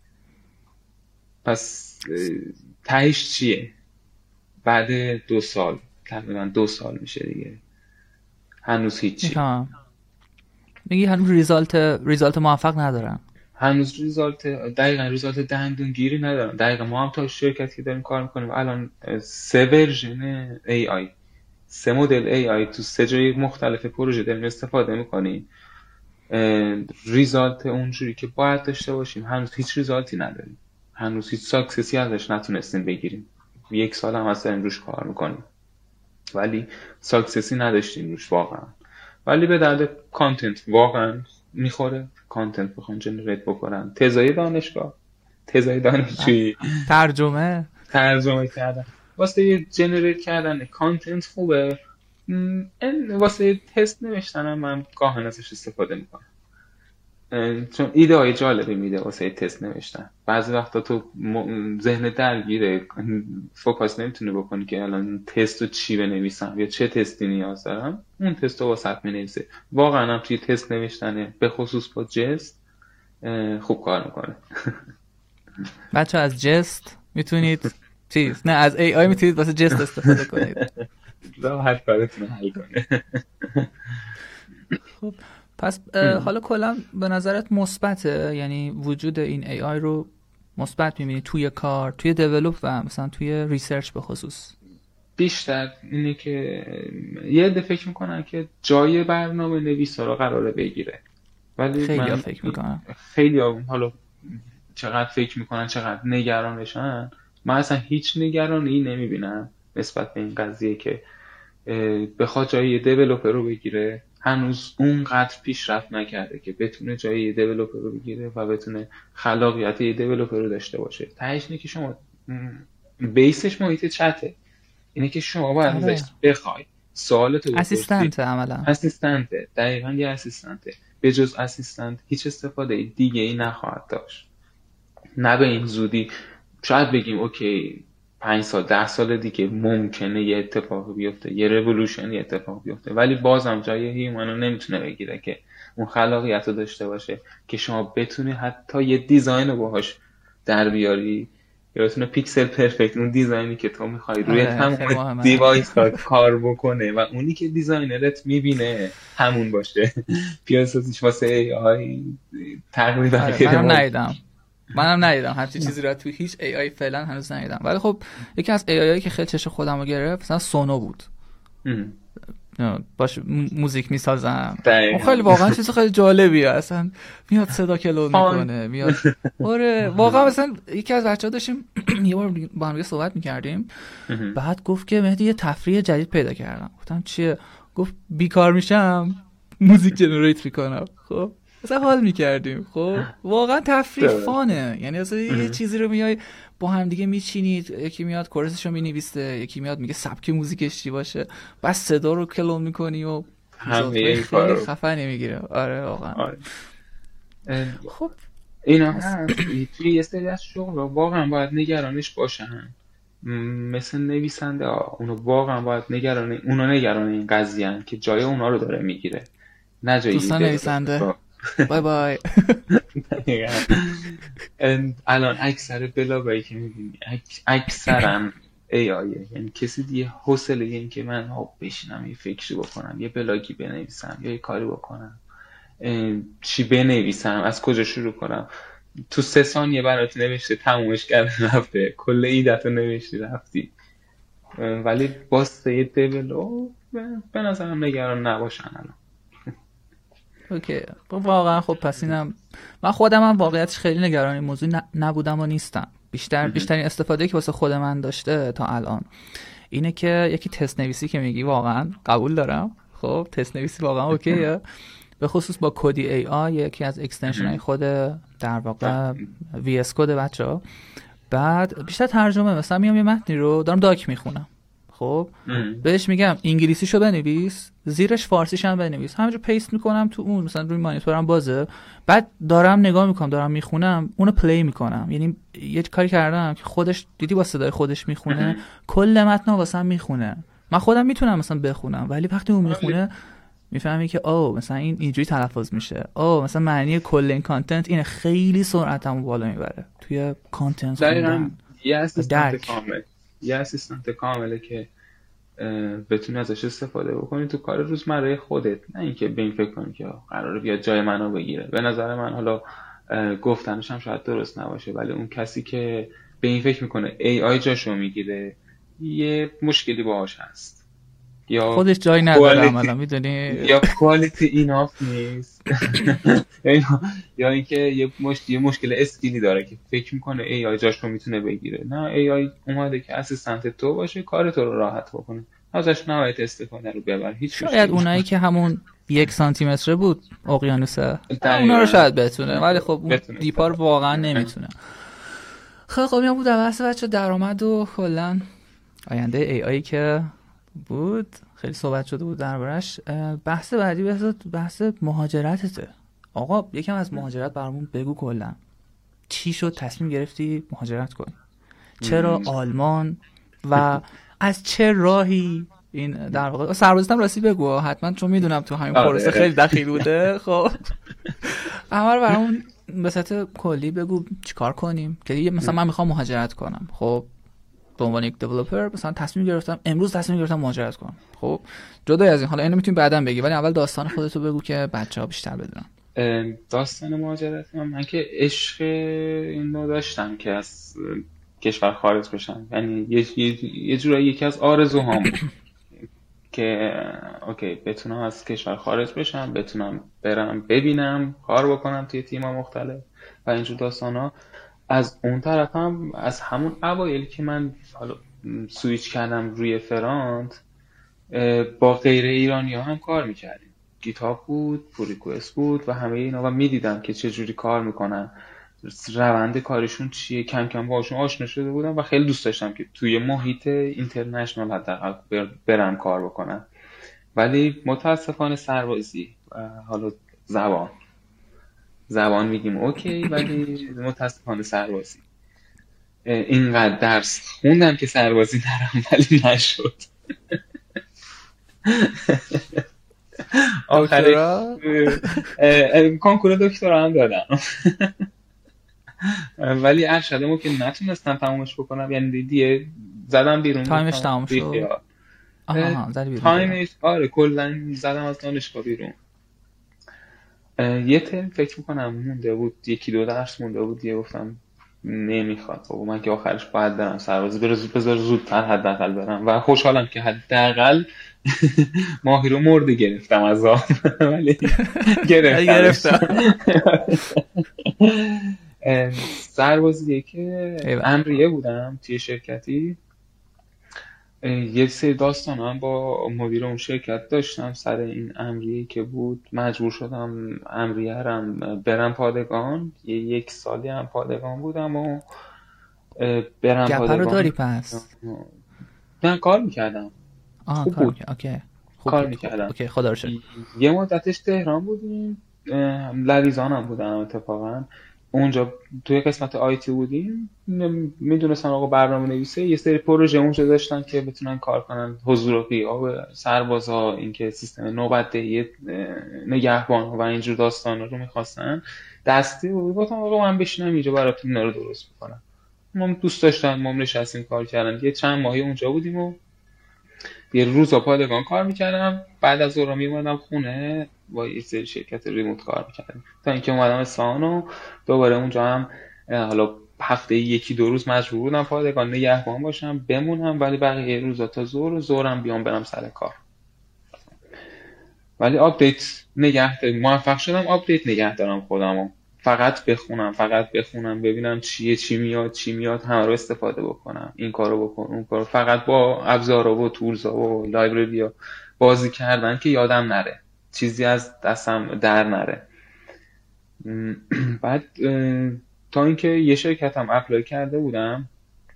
پس تهش چیه؟ بعد دو سال تقریبا دو سال میشه دیگه هنوز هیچی. میگی هنوز ریزالت ریزالت موفق ندارن، هنوز ریزالت دقیقاً ریزالت دندون گیری ندارن. دقیقاً ما هم تا شرکتی داریم کار میکنیم الان سه ورژن ای آی، سه مدل ای آی تو سه جای مختلف پروژه داریم استفاده میکنیم. ریزالت اونجوری که باید داشته باشیم هنوز هیچ ریزالتی نداریم، هنوز هیچ ساکسسی ازش نتونستیم بگیریم. یک سال هم اصلا روش کار میکنیم ولی ساکسسی نداشتیم روش واقعا. ولی به درد کانتنت واقعا میخوره. کانتنت بخوان جنریت بکنن، تزای دانشگاه، تزای دانشجویی، ترجمه ترجمه کردن واسه جنریت کردن کانتنت خوبه. واسه تست نوشتن هم من گاهن ازش استفاده میکنم چون ایده های جالبی میده واسه تست نوشتن. بعضی وقتا تو ذهن درگیره، فوکاس نمیتونی بکنی که الان تستو چی بنویسم یا چه تستی نیاز دارم. اون تستو واسط مینویسه. واقعا هم توی تست نوشتنه به خصوص با جست خوب کار میکنه. بچه از جست میتونید چیز نه از ای آی میتونید واسه جست استفاده کنید. راحت کارتون حل کنه. خب پس حالا کلا به نظرت مثبته؟ یعنی وجود این ای آی رو مثبت می‌بینی توی کار، توی دیولپ و مثلا توی ریسرچ به خصوص؟ بیشتر اینه که یه عده فکر میکنن که جای برنامه نویسا رو قراره بگیره، ولی خیلی من فکر میکنم خیلی ها حالا چقدر فکر میکنن چقدر نگرانشن، من اصلا هیچ نگرانی نمیبینم نسبت به این قضیه که بخواد جای یه دیولپر رو بگیره. هنوز اونقدر پیشرفت نکرده که بتونه جای یه دیولپر رو بگیره و بتونه خلاقیت یه دیولپر رو داشته باشه. تهش اینه که شما بیسش محیط چته، اینه که شما باید ازش بخوای سوالتو بپرسی. اسیستنت عملا اسیستنت دقیقاً یه اسیستنته. به جز اسیستنت هیچ استفاده دیگه ای نخواهد داشت. نه به این زودی، شاید بگیم اوکی پنج سال ده سال دیگه ممکنه یه اتفاق بیفته، یه رولوشن یه اتفاق بیفته، ولی بازم جای هیومنو نمیتونه بگیره که اون خلاقیت رو داشته باشه که شما بتونی حتی یه دیزاین رو باهاش در بیاری یا بتونه پیکسل پرفکت اون دیزاینی که تو میخوای روی تمام دیوایس ها کار بکنه و اونی که دیزاینرت میبینه همون باشه. پیاسازیش واسه ای آی تقریبا منم ندیدم منم ندیدم همچین چیزی رو توی هیچ ای آی فعلا هنوز ندیدم، ولی خب یکی از ای آی که خیلی چش خودم رو گرفت مثلا سونو بود. باش موزیک میسازم، خیلی واقعا چیز خیلی جالبیه، اصلا میاد صدا کلون میکنه میاد. آره واقعا مثلا یکی از بچه‌ها داشتیم یه بار با هم صحبت میکردیم، بعد گفت که مهدی یه تفریح جدید پیدا کردم. گفتم چیه؟ گفت بیکار میشم موزیک جنریت میکنم. خب مثلا حال میکردیم. خب واقعا تفریح فانه، یعنی اصلا یه چیزی رو میای با هم دیگه میچینید، یکی میاد کورسشو مینویسه، یکی میاد میگه سبک موزیکش چی باشه، بس صدا رو کلون میکنی و خیلی خفن میگیره. آره واقعا. آره. خب اینا هست توی یه سری از شغل واقعا باید نگرانش باشن، مثل نویسنده ها اونو واقعا باید نگران اونو نگران این قضیه هن که جای اونا رو داره میگیره، نه جای دوستان نویسنده. بای بای. الان اکثر بلاگایی که میبینی اکثرا ای آیه، یعنی کسی دیگه حوصله این که من ها بشینم یه فکری بکنم، یه بلاگی بنویسم یا یه کاری بکنم، چی بنویسم، از کجا شروع کنم، تو سه ثانیه برات نوشته تمومش کرده رفته، کل ایده‌تو نوشتی رفتی. ولی واسه یه دیولو به نظرم نگران نباشن الان. اوکی واقعا خب پس اینم من خودم هم واقعیتش خیلی نگران این موضوع نبودم و نیستم. بیشتر بیشترین استفاده که واسه خود من داشته تا الان اینه که یکی تست نویسی که میگی واقعا قبول دارم. خب تست نویسی واقعا اوکیه، به خصوص با کدی ای آی، یکی از اکستنشن های خود در واقع وی اس کد بچه‌ها. بعد بیشتر ترجمه، مثلا میام یه متنی رو دارم داک میخونم، خب بهش میگم انگلیسیشو بنویس، زیرش فارسیش هم بنویس، همینجور پیست میکنم تو اون، مثلا روی مانیتورم بازه، بعد دارم نگاه میکنم دارم میخونم اونو پلی میکنم. یعنی یه کاری کردم که خودش دیدی با صدای خودش میخونه، کل متن واسم میخونه. من خودم میتونم مثلا بخونم، ولی وقتی اون میخونه میفهمی که او مثلا این اینجوری تلفظ میشه، او مثلا معنی کل این کانتنت اینه، خیلی سرعتمو بالا میبره توی کانتنت. دقیقاً یه اسیستنت کامل، یه اسیستنت کامله که بتونی ازش استفاده بکنی تو کار روزمره خودت، نه اینکه به این فکر کنی که قراره بیاد جای منو بگیره. به نظر من حالا گفتنش هم شاید درست نباشه، ولی اون کسی که به این فکر میکنه ای آی جاشو میگیره یه مشکلی باهاش هست، یا خودش جای نداره عملا، میدونی، یا کوالیتی ایناف نیست یا اینکه یه مش... یه مشکل اسکیلی داره که فکر میکنه ای آی جاشو میتونه بگیره. نه، ای آی اومده که اسیستنت تو باشه، کار تو رو راحت بکنه، ازش نباید استفاده رو ببر. هیچ شاید اونایی که همون یک سانتی متر بود اقیانوسه اونا رو شاید بتونه، ولی خب اون دیپار واقعا نمیتونه. خب خب میام بود بحث بچه درآمد و کلا آینده ای آی که بود خیلی صحبت شده بود دربارش. بحث بعدی بحث مهاجرتته. آقا یکم از مهاجرت برامون بگو، کلا چی شد تصمیم گرفتی مهاجرت کنی؟ چرا آلمان و از چه راهی؟ این در واقع سربازیت هم راستی بگو حتما، چون میدونم تو همین پروسه خیلی دخیل بوده. خب همه رو برامون به صورت کلی بگو چیکار کنیم که مثلا من میخوام مهاجرت کنم، خب به عنوان یک دیولپر مثلا تصمیم گرفتم امروز تصمیم گرفتم مهاجرت کنم. خب جدا از این، حالا اینو میتونی بعداً بگی، ولی اول داستان خودتو بگو که بچه‌ها بیشتر بدونن. داستان مهاجرت من, من که عشق اینو داشتم که از کشور خارج بشم، یعنی یه یه, یه جورایی یکی از آرزوهام بود که اوکی بتونم از کشور خارج بشم، بتونم برم ببینم، کار بکنم توی تیم‌ها مختلف و اینجور داستانا. از اون طرف هم از همون اوایل که من حالا سویچ کردم روی فرانت، با غیر ایرانی ها هم کار میکردیم. گیتاب بود، پوریکوئس بود و همه اینا و میدیدم که چه جوری کار میکنن، روند کارشون چیه. کم کم باشون آشنا شده بودم و خیلی دوست داشتم که توی محیط اینترنشنال حداقل برم کار بکنم. ولی متاسفانه سربازی و حالا زبان زبان میگیم اوکی، ولی متاسفانه سربازی اینقدر درس خوندم که سربازی نرم، ولی نشد. دکترا کنکور دکترا هم دادم ولی ارشدمو که نتونستم تمومش بکنم، یعنی دیگه زدم بیرون. تایمش تموم شد. آها زدی بیرون. تایمش آره کلا زدم از دانشگاه بیرون. یه ترم فکر میکنم مونده بود، یکی دو درس مونده بود دیگه، گفتم نمیخواد بابا من که آخرش باید برم سربازی، بذار زودتر حداقل برم. و خوشحالم که حداقل ماهی رو مرده گرفتم از آب ولی گرفتم. سربازیه که امریه بودم توی شرکتی. یه سری داستان هم با مدیر اون شرکت داشتم سر این امریه که بود. مجبور شدم امریه رم برم پادگان. یه یک سالی هم پادگان بودم و برم گپه پادگان. رو داری پس؟ نه کار میکردم. آه خوب کار بود. میکردم. اوکی. خوب کار بود. میکردم. اوکی خدا رو شکر. یه مدتش تهران بودیم، لویزان هم بودم اتفاقا. اونجا توی قسمت آیتی بودیم. میدونستن آقا برنامه نویسه، یه سری پروژه اونجا داشتن که بتونن کار کنن، حضور و غیاب سربازها، اینکه سیستم نوبت‌دهی نگهبان و اینجور داستانا رو می‌خواستن. دستی بود. گفتم آقا من بشینم اینجا براتون اینا رو درست می‌کنم. ما دوست داشتن، ما نشستیم کار کردن. یه چند ماهی اونجا بودیم و یه روزا پادگان کار می‌کردم. بعد از اون میومدم خونه با یه سری شرکت ریموت کار می‌کردم تا اینکه اومدم اصفهان و دوباره اونجا هم حالا هفته یکی دو روز مجبور بودم پادگان نگهبان باشم بمونم، ولی بقیه روزا تا ظهر و ظهرم بیام برم سر کار. ولی آپدیت نگه دارم، موفق شدم آپدیت نگه دارم خودمو، فقط بخونم فقط بخونم ببینم چیه، چی میاد چی میاد، همه رو استفاده بکنم، این کارو بکن اون کارو، فقط با ابزارا و تولزا و لایبرری‌ها بازی کردن که یادم نره، چیزی از دستم در نره. بعد تا اینکه یه شرکت هم اپلای کرده بودم،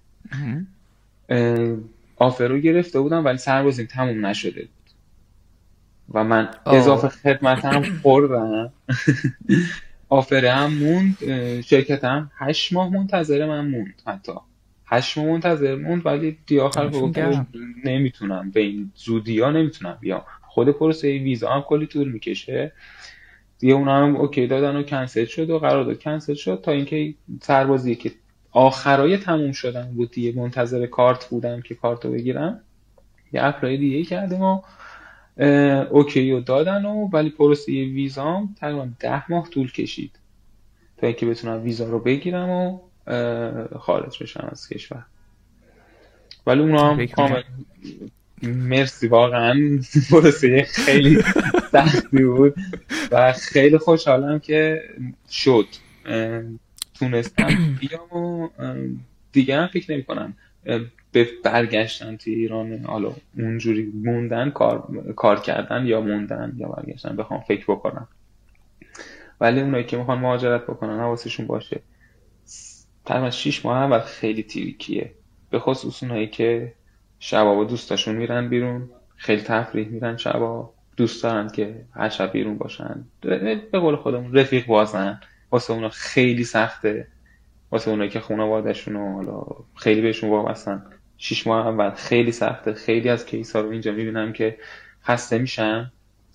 آفر رو گرفته بودم ولی سربازیم تموم نشده بود و من اضافه خدمت هم خوردم. آفر هم موند، شرکت هم هشت ماه منتظر من موند، حتی هشت ماه منتظر موند، ولی دی آخر گفتم نمیتونم به این زودی ها نمیتونم بیام، خود پروسه ویزا هم کلی طول میکشه دیگه. اونا هم اوکی دادن و کنسل شد و قرارداد کنسل شد تا اینکه سربازی که آخرای تموم شدن بود دیگه، منتظر کارت بودم که کارتو بگیرم. یه اپلای دیگه کردیم و اوکی رو دادن و ولی پروسه ویزام تقریبا ده ماه طول کشید تا اینکه بتونم ویزا رو بگیرم و خارج بشم از کشور. ولی اونا هم کامل مرسی، واقعا پروسه خیلی سختی بود و خیلی خوشحالم که شد، تونستم بیام و دیگه هم فکر نمی کنم به برگشتن توی ایران، حالا اونجوری موندن کار کار کردن یا موندن یا برگشتن بخوام فکر بکنم. ولی اونایی که میخوان مهاجرت بکنن حواسشون باشه تقریبا شش ماه اول خیلی تریکیه، به خصوص اونایی که شبا با دوستاشون میرن بیرون، خیلی تفریح میرن شبا، دوست دارن که هر شب بیرون باشن، به قول خودمون رفیق بازن. واسه اونا خیلی سخته، واسه اونایی که خانواده‌شون و حالا خیلی بهشون وابستن شش ماه اول خیلی سخته. خیلی از کیس‌ها رو اینجا میبینم که خسته میشن،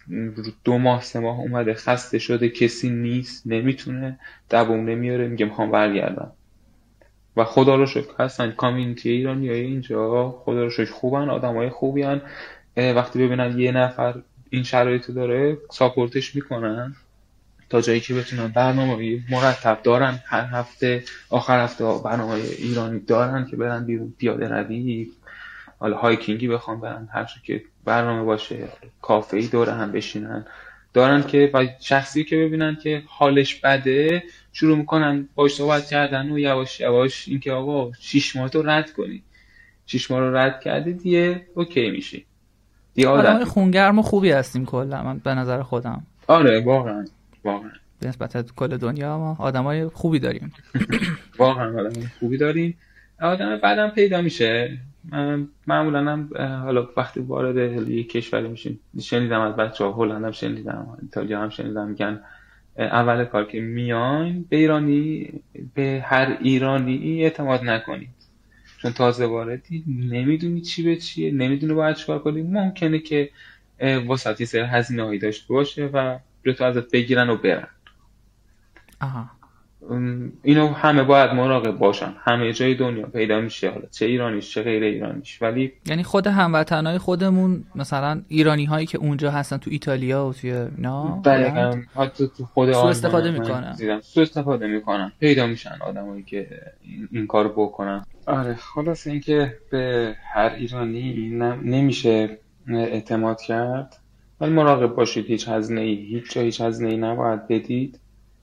دو ماه سه ماه اومده خسته شده، کسی نیست، نمیتونه، دووم نمیاره، میگه میخوام برگردم. و خدا رو شکر هستن کامیونیتی ایرانی های اینجا، خدا رو شکر خوبن، آدم های خوبی هن. وقتی ببینن یه نفر این شرایطو داره ساپورتش میکنن تا جایی که بتونن. برنامه مرتب دارن، هر هفته آخر هفته برنامه ایرانی دارن که برن بیرون، پیاده روی، حالا هایکینگی بخوام برن، هر چی که برنامه باشه، کافه‌ای دوره هم بشینن دارن که و شخصی که ببینن که حالش بده شروع میکنن باهاش صحبت کردن و یواش یواش اینکه آقا شش ماه تو رد کنی، شش ماه رو رد کردی دیگه اوکی میشی دیگه. آدمای خونگرم و خوبی هستیم کلا، من به نظر خودم. آره واقعا واقعا به نسبت کل دنیا ما آدمای خوبی داریم. واقعا آدمای خوبی داریم. آدم بعدم پیدا میشه. من معمولا هم حالا وقتی وارد یک کشوری میشیم، شنیدم از بچه‌ها، هلند هم شنیدم، ایتالیا هم شنیدم، میگن اول کار که میاین به ایرانی، به هر ایرانی اعتماد نکنید، چون تازه واردی، نمیدونی چی به چیه، نمیدونی باید چیکار کنی، ممکنه که واسطی سر هزینه‌ای داشته باشه و تو ازت بگیرن و برن. آها. اینو همه باید مراقب باشن، همه جای دنیا پیدا میشه، حالا چه ایرانیش چه غیر ایرانیش. ولی یعنی خود هموطنای خودمون، مثلا ایرانی هایی که اونجا هستن تو ایتالیا و توی اینا، دقیقاً حتی تو خود سوء استفاده میکنن سوء استفاده میکنن پیدا میشن آدمایی که این, این کارو بکنن. آره خلاص اینکه به هر ایرانی نمیشه اعتماد کرد، ولی مراقب باشید، هیچ هزینه‌ای هیچ جا هیچ هزینه‌ای نباید بدید.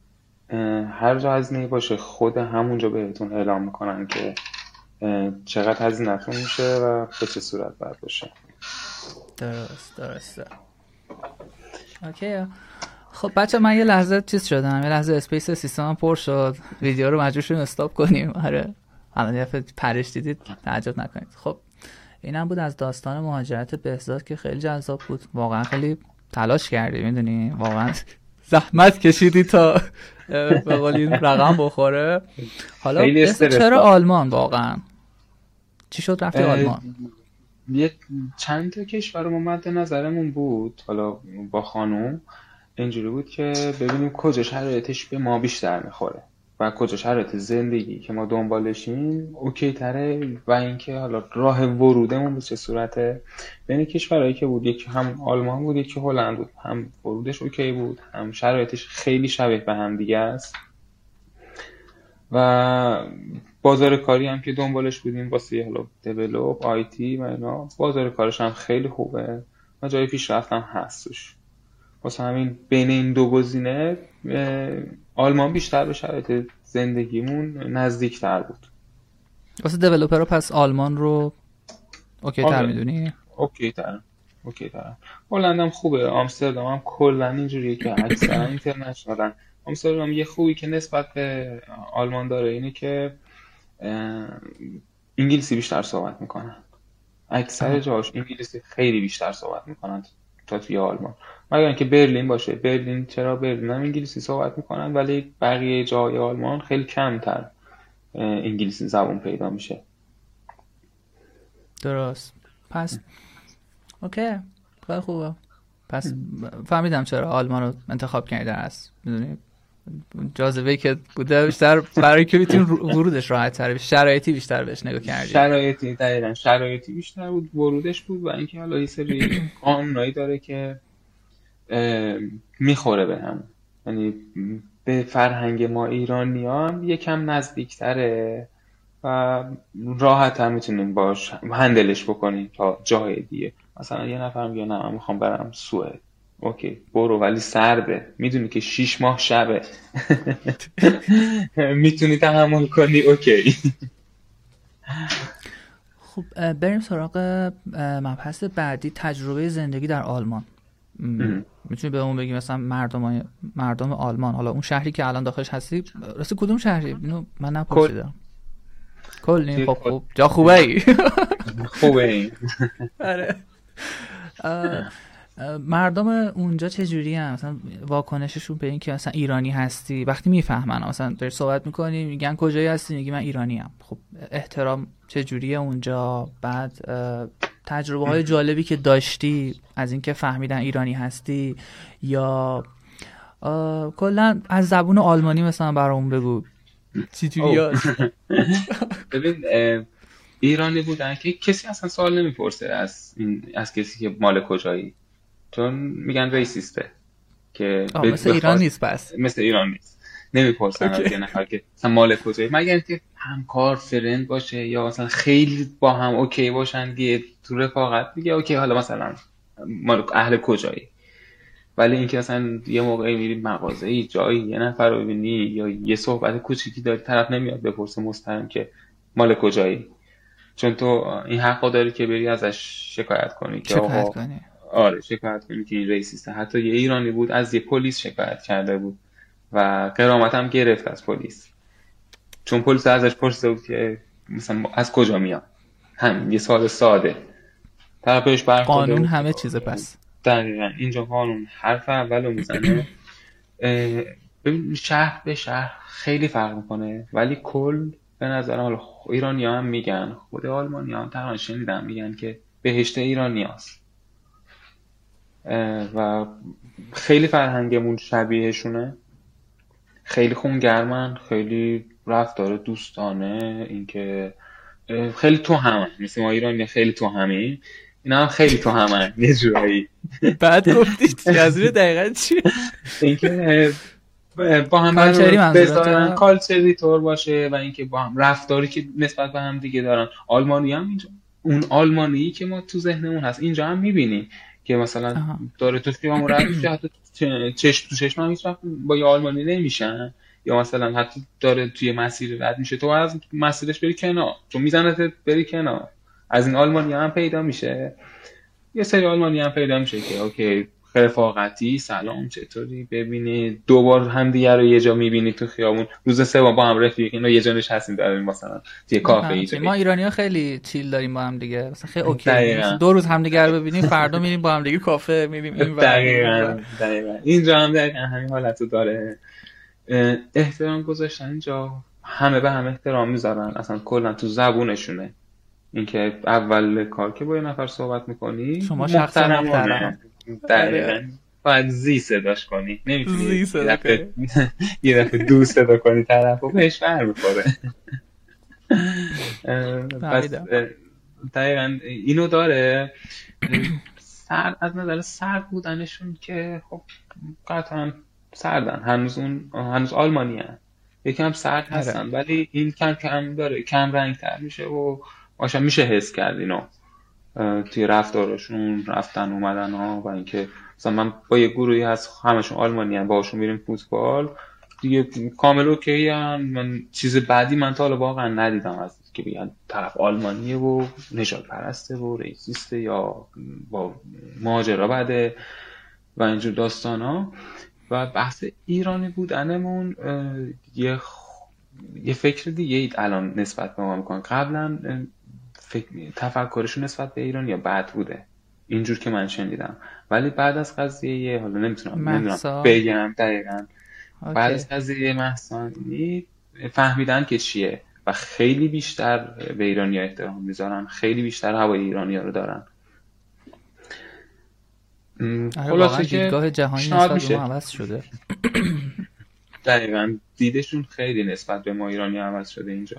هر جا هزینه‌ای باشه خود همونجا بهتون اعلام میکنن که چقدر هزینه‌تون میشه و به چه صورت باید باشه. درست درسته. اوکی. خب بچه من یه لحظه چیز شدم، یه لحظه اسپیس سیستمم پر شد، ویدیو رو مجبور شدیم استاپ کنیم. آره الان یه دفعه پرش دیدید تعجب نکنید. خب اینم بود از داستان مهاجرت بهزاد که خیلی جذاب بود. واقعا خیلی تلاش کردی، میدونی، واقعا زحمت کشیدی تا به قول رقم بخوره. حالا چرا آلمان؟ واقعا چی شد رفتی آلمان؟ یه چند تا کشور ما مد نظرمون بود، حالا با خانوم اینجوری بود که ببینیم کجا شرایطش به ما بیشتر میخوره و کجا شرایط زندگی که ما دنبالشیم اوکی تره و اینکه حالا راه ورودمون به چه صورته. بین کشورهایی که بود یکی هم آلمان بود یکی هلند بود، هم ورودش اوکی بود هم شرایطش خیلی شبیه به هم دیگه است و بازار کاری هم که دنبالش بودیم واسه حالا دیولپ آی تی و اینا، بازار کارش هم خیلی خوبه و جای پیشرفت هم هستش. واسه همین بین این دو گزینه آلمان بیشتر به شرایط زندگیمون نزدیک تر بود. واسه دیولپر پس آلمان رو اوکی تر میدونی؟ اوکی تر اوکی تر. هلند هم خوبه، آمستردام هم کلا اینجوریه که اکثرا اینترنشنالن. آمستردام یه خوبی که نسبت به آلمان داره اینه که انگلیسی بیشتر صحبت میکنن، اکثر جاش انگلیسی خیلی بیشتر صحبت میکنن تا توی آلمان. مگر اینکه برلین باشه، برلین چرا برلین هم انگلیسی صحبت میکنن ولی بقیه جای آلمان خیلی کمتر انگلیسی زبان پیدا میشه. درست. پس اوکی خیلی خوبه. پس فهمیدم چرا آلمان رو انتخاب کردی است، میدونی جاذبه‌ای که بوده بیشتر برای که بتونی ورودش راحت تر بشه، شرایطی بیشتر بهش نگاه کردی. شرایطی دقیقاً شرایطی بیشتر بود ورودش بود و اینکه حالا یه سری قانونایی داره که میخوره به هم، یعنی به فرهنگ ما ایرانی‌ها هم یکم نزدیک‌تره و راحت هم میتونیم باش هندلش بکنیم تا جای دیگه. مثلا یه نفر میگه نه من میخوام برم سوئد، اوکی برو ولی سرده، میدونی که شیش ماه شبه میتونی تحمل کنی اوکی. خب بریم سراغ مبحث بعدی، تجربه زندگی در آلمان. میتونی به اون بگی مثلا مردم مردم آلمان، حالا اون شهری که الان داخلش هستی راستی کدوم شهری؟ اینو من نپرسیدم. کل نیم. خب خوب جا خوبه ای خوبه این. آره مردم اونجا چجوری هم مثلا واکنششون به این که مثلا ایرانی هستی وقتی میفهمن، مثلا داری صحبت میکنی میگن کجایی هستی میگی من ایرانی ام، خب احترام چجوریه اونجا؟ بعد تجربه های جالبی که داشتی از اینکه فهمیدن ایرانی هستی، یا کلا از زبون آلمانی مثلا برامون بگو چجوری هست؟ ببین ایرانی بودن که کسی اصلا سوال نمیپرسه از این از کسی که مال کجایی، چون میگن ریسیسته که مثل ایران نیست. پس مثل ایران نیست، نمیپرسن از یه نفر که مثلا مال کجایی، مگر اینکه همکار فرند باشه یا مثلا خیلی با هم اوکی باشن دیگه تو رفاقت دیگه اوکی حالا مثلا مال اهل کجایی. ولی اینکه مثلا یه موقعی میری مغازه‌ای جایی یه نفر رو ببینی یا یه صحبت کوچیکی داری، طرف نمیاد بپرسه مستقیم که مال کجایی، چون تو این حقو داری که بری ازش شکایت کنی که شکایت کنی. آره شکایت کنی که این ریسیسته. حتی یه ایرانی بود از یه پلیس شکایت کرده بود و غرامت هم گرفت از پلیس، چون پلیس ازش پرسیده بود که مثلا از کجا میاد. هم یه سوال ساده، طرف بهش برخورد قانون همه چیزه. پس دقیقاً اینجا قانون حرف اولو میزنه. ببین شهر به شهر خیلی فرق میکنه، ولی کل به نظرم حالا ایرانی‌ها هم میگن، خود آلمانی‌ها هم تقریبا شنیدم میگن که بهشت ایرانیاست و خیلی فرهنگمون شبیهشونه، خیلی خونگرمن، خیلی رفتار دوستانه، اینکه خیلی تو همه مثل ما ایرانی خیلی تو همه، اینا هم خیلی تو همه یه جورایی. بعد گفتید جزیره دقیقا چی؟ اینکه با هم بذارن کالچری طور باشه و اینکه با هم رفتاری که نسبت به هم دیگه دارن. آلمانی هم اینجا اون آلمانی که ما تو ذهنمون هست اینجا هم میبینی که مثلا آها. داره تو خیابون رد میشه، حتی چشم تو چشم هم هیچ وقت با یه آلمانی نمیشن، یا مثلا حتی داره توی مسیر رد میشه تو از مسیرش بری کنار، تو میزنه بری کنار. از این آلمانی هم پیدا میشه، یه سری آلمانی هم پیدا میشه که اوکی رفاقتی سلام چطوری، ببینی دوبار هم دیگه رو یه جا میبینی تو خیابون، روز سوم با هم رفیق اینا یه جا نشستیم داریم مثلا توی کافه اینجا. ما ایرانی‌ها خیلی چیل داریم با هم دیگه، مثلا خیلی اوکی دو روز هم دیگه رو ببینیم فردا میریم با هم دیگه کافه میریم این ور. دقیقاً دقیقاً اینجا هم دقیقاً همین حالتو داره. احترام گذاشتن اینجا، همه به هم احترام میذارن، اصلا کلا تو زبونشونه. اینکه اول کار که با یه نفر صحبت میکنی شما شخصا محترم دقیقاً باید زی صداش کنی، نمیتونی یه دفعه دو صدا کنی طرف و بهش فر میخوره. پس دقیقاً اینو داره. سرد از نظر سرد بودنشون که خب قطعا سردن، هنوز اون هنوز آلمانی هن. یکم سرد هستن ولی این کم کم داره کم رنگ تر میشه و باشا میشه حس کرد اینو توی رفتارشون، رفتن اومدن ها. و اینکه مثلا من با یه گروهی هست همشون آلمانی هن، باهاشون میریم فوتبال دیگه کامل اوکی هن. من چیز بعدی من تا حالا واقعا ندیدم از که بگن طرف آلمانیه و نژاد پرسته و ریسیسته یا با ماجرا بده و اینجور داستان ها. و بحث ایرانی بودنمون یه یه فکر دیگه اید الان نسبت به ما میکنن. قبلا فکر تفکرشون نسبت به ایران یا بد بوده اینجور که من شنیدم، ولی بعد از قضیه حالا نمیتونم نمیدونم بگم دقیقاً بعد از قضیه محسانی فهمیدن که چیه و خیلی بیشتر به ایرانی‌ها احترام میذارن، خیلی بیشتر هوای ایرانی‌ها رو دارن. خلاصه که دیدگاه جهانی نسبت به ما عوض شده. دقیقاً دیدشون خیلی نسبت به ما ایرانی عوض شده اینجا.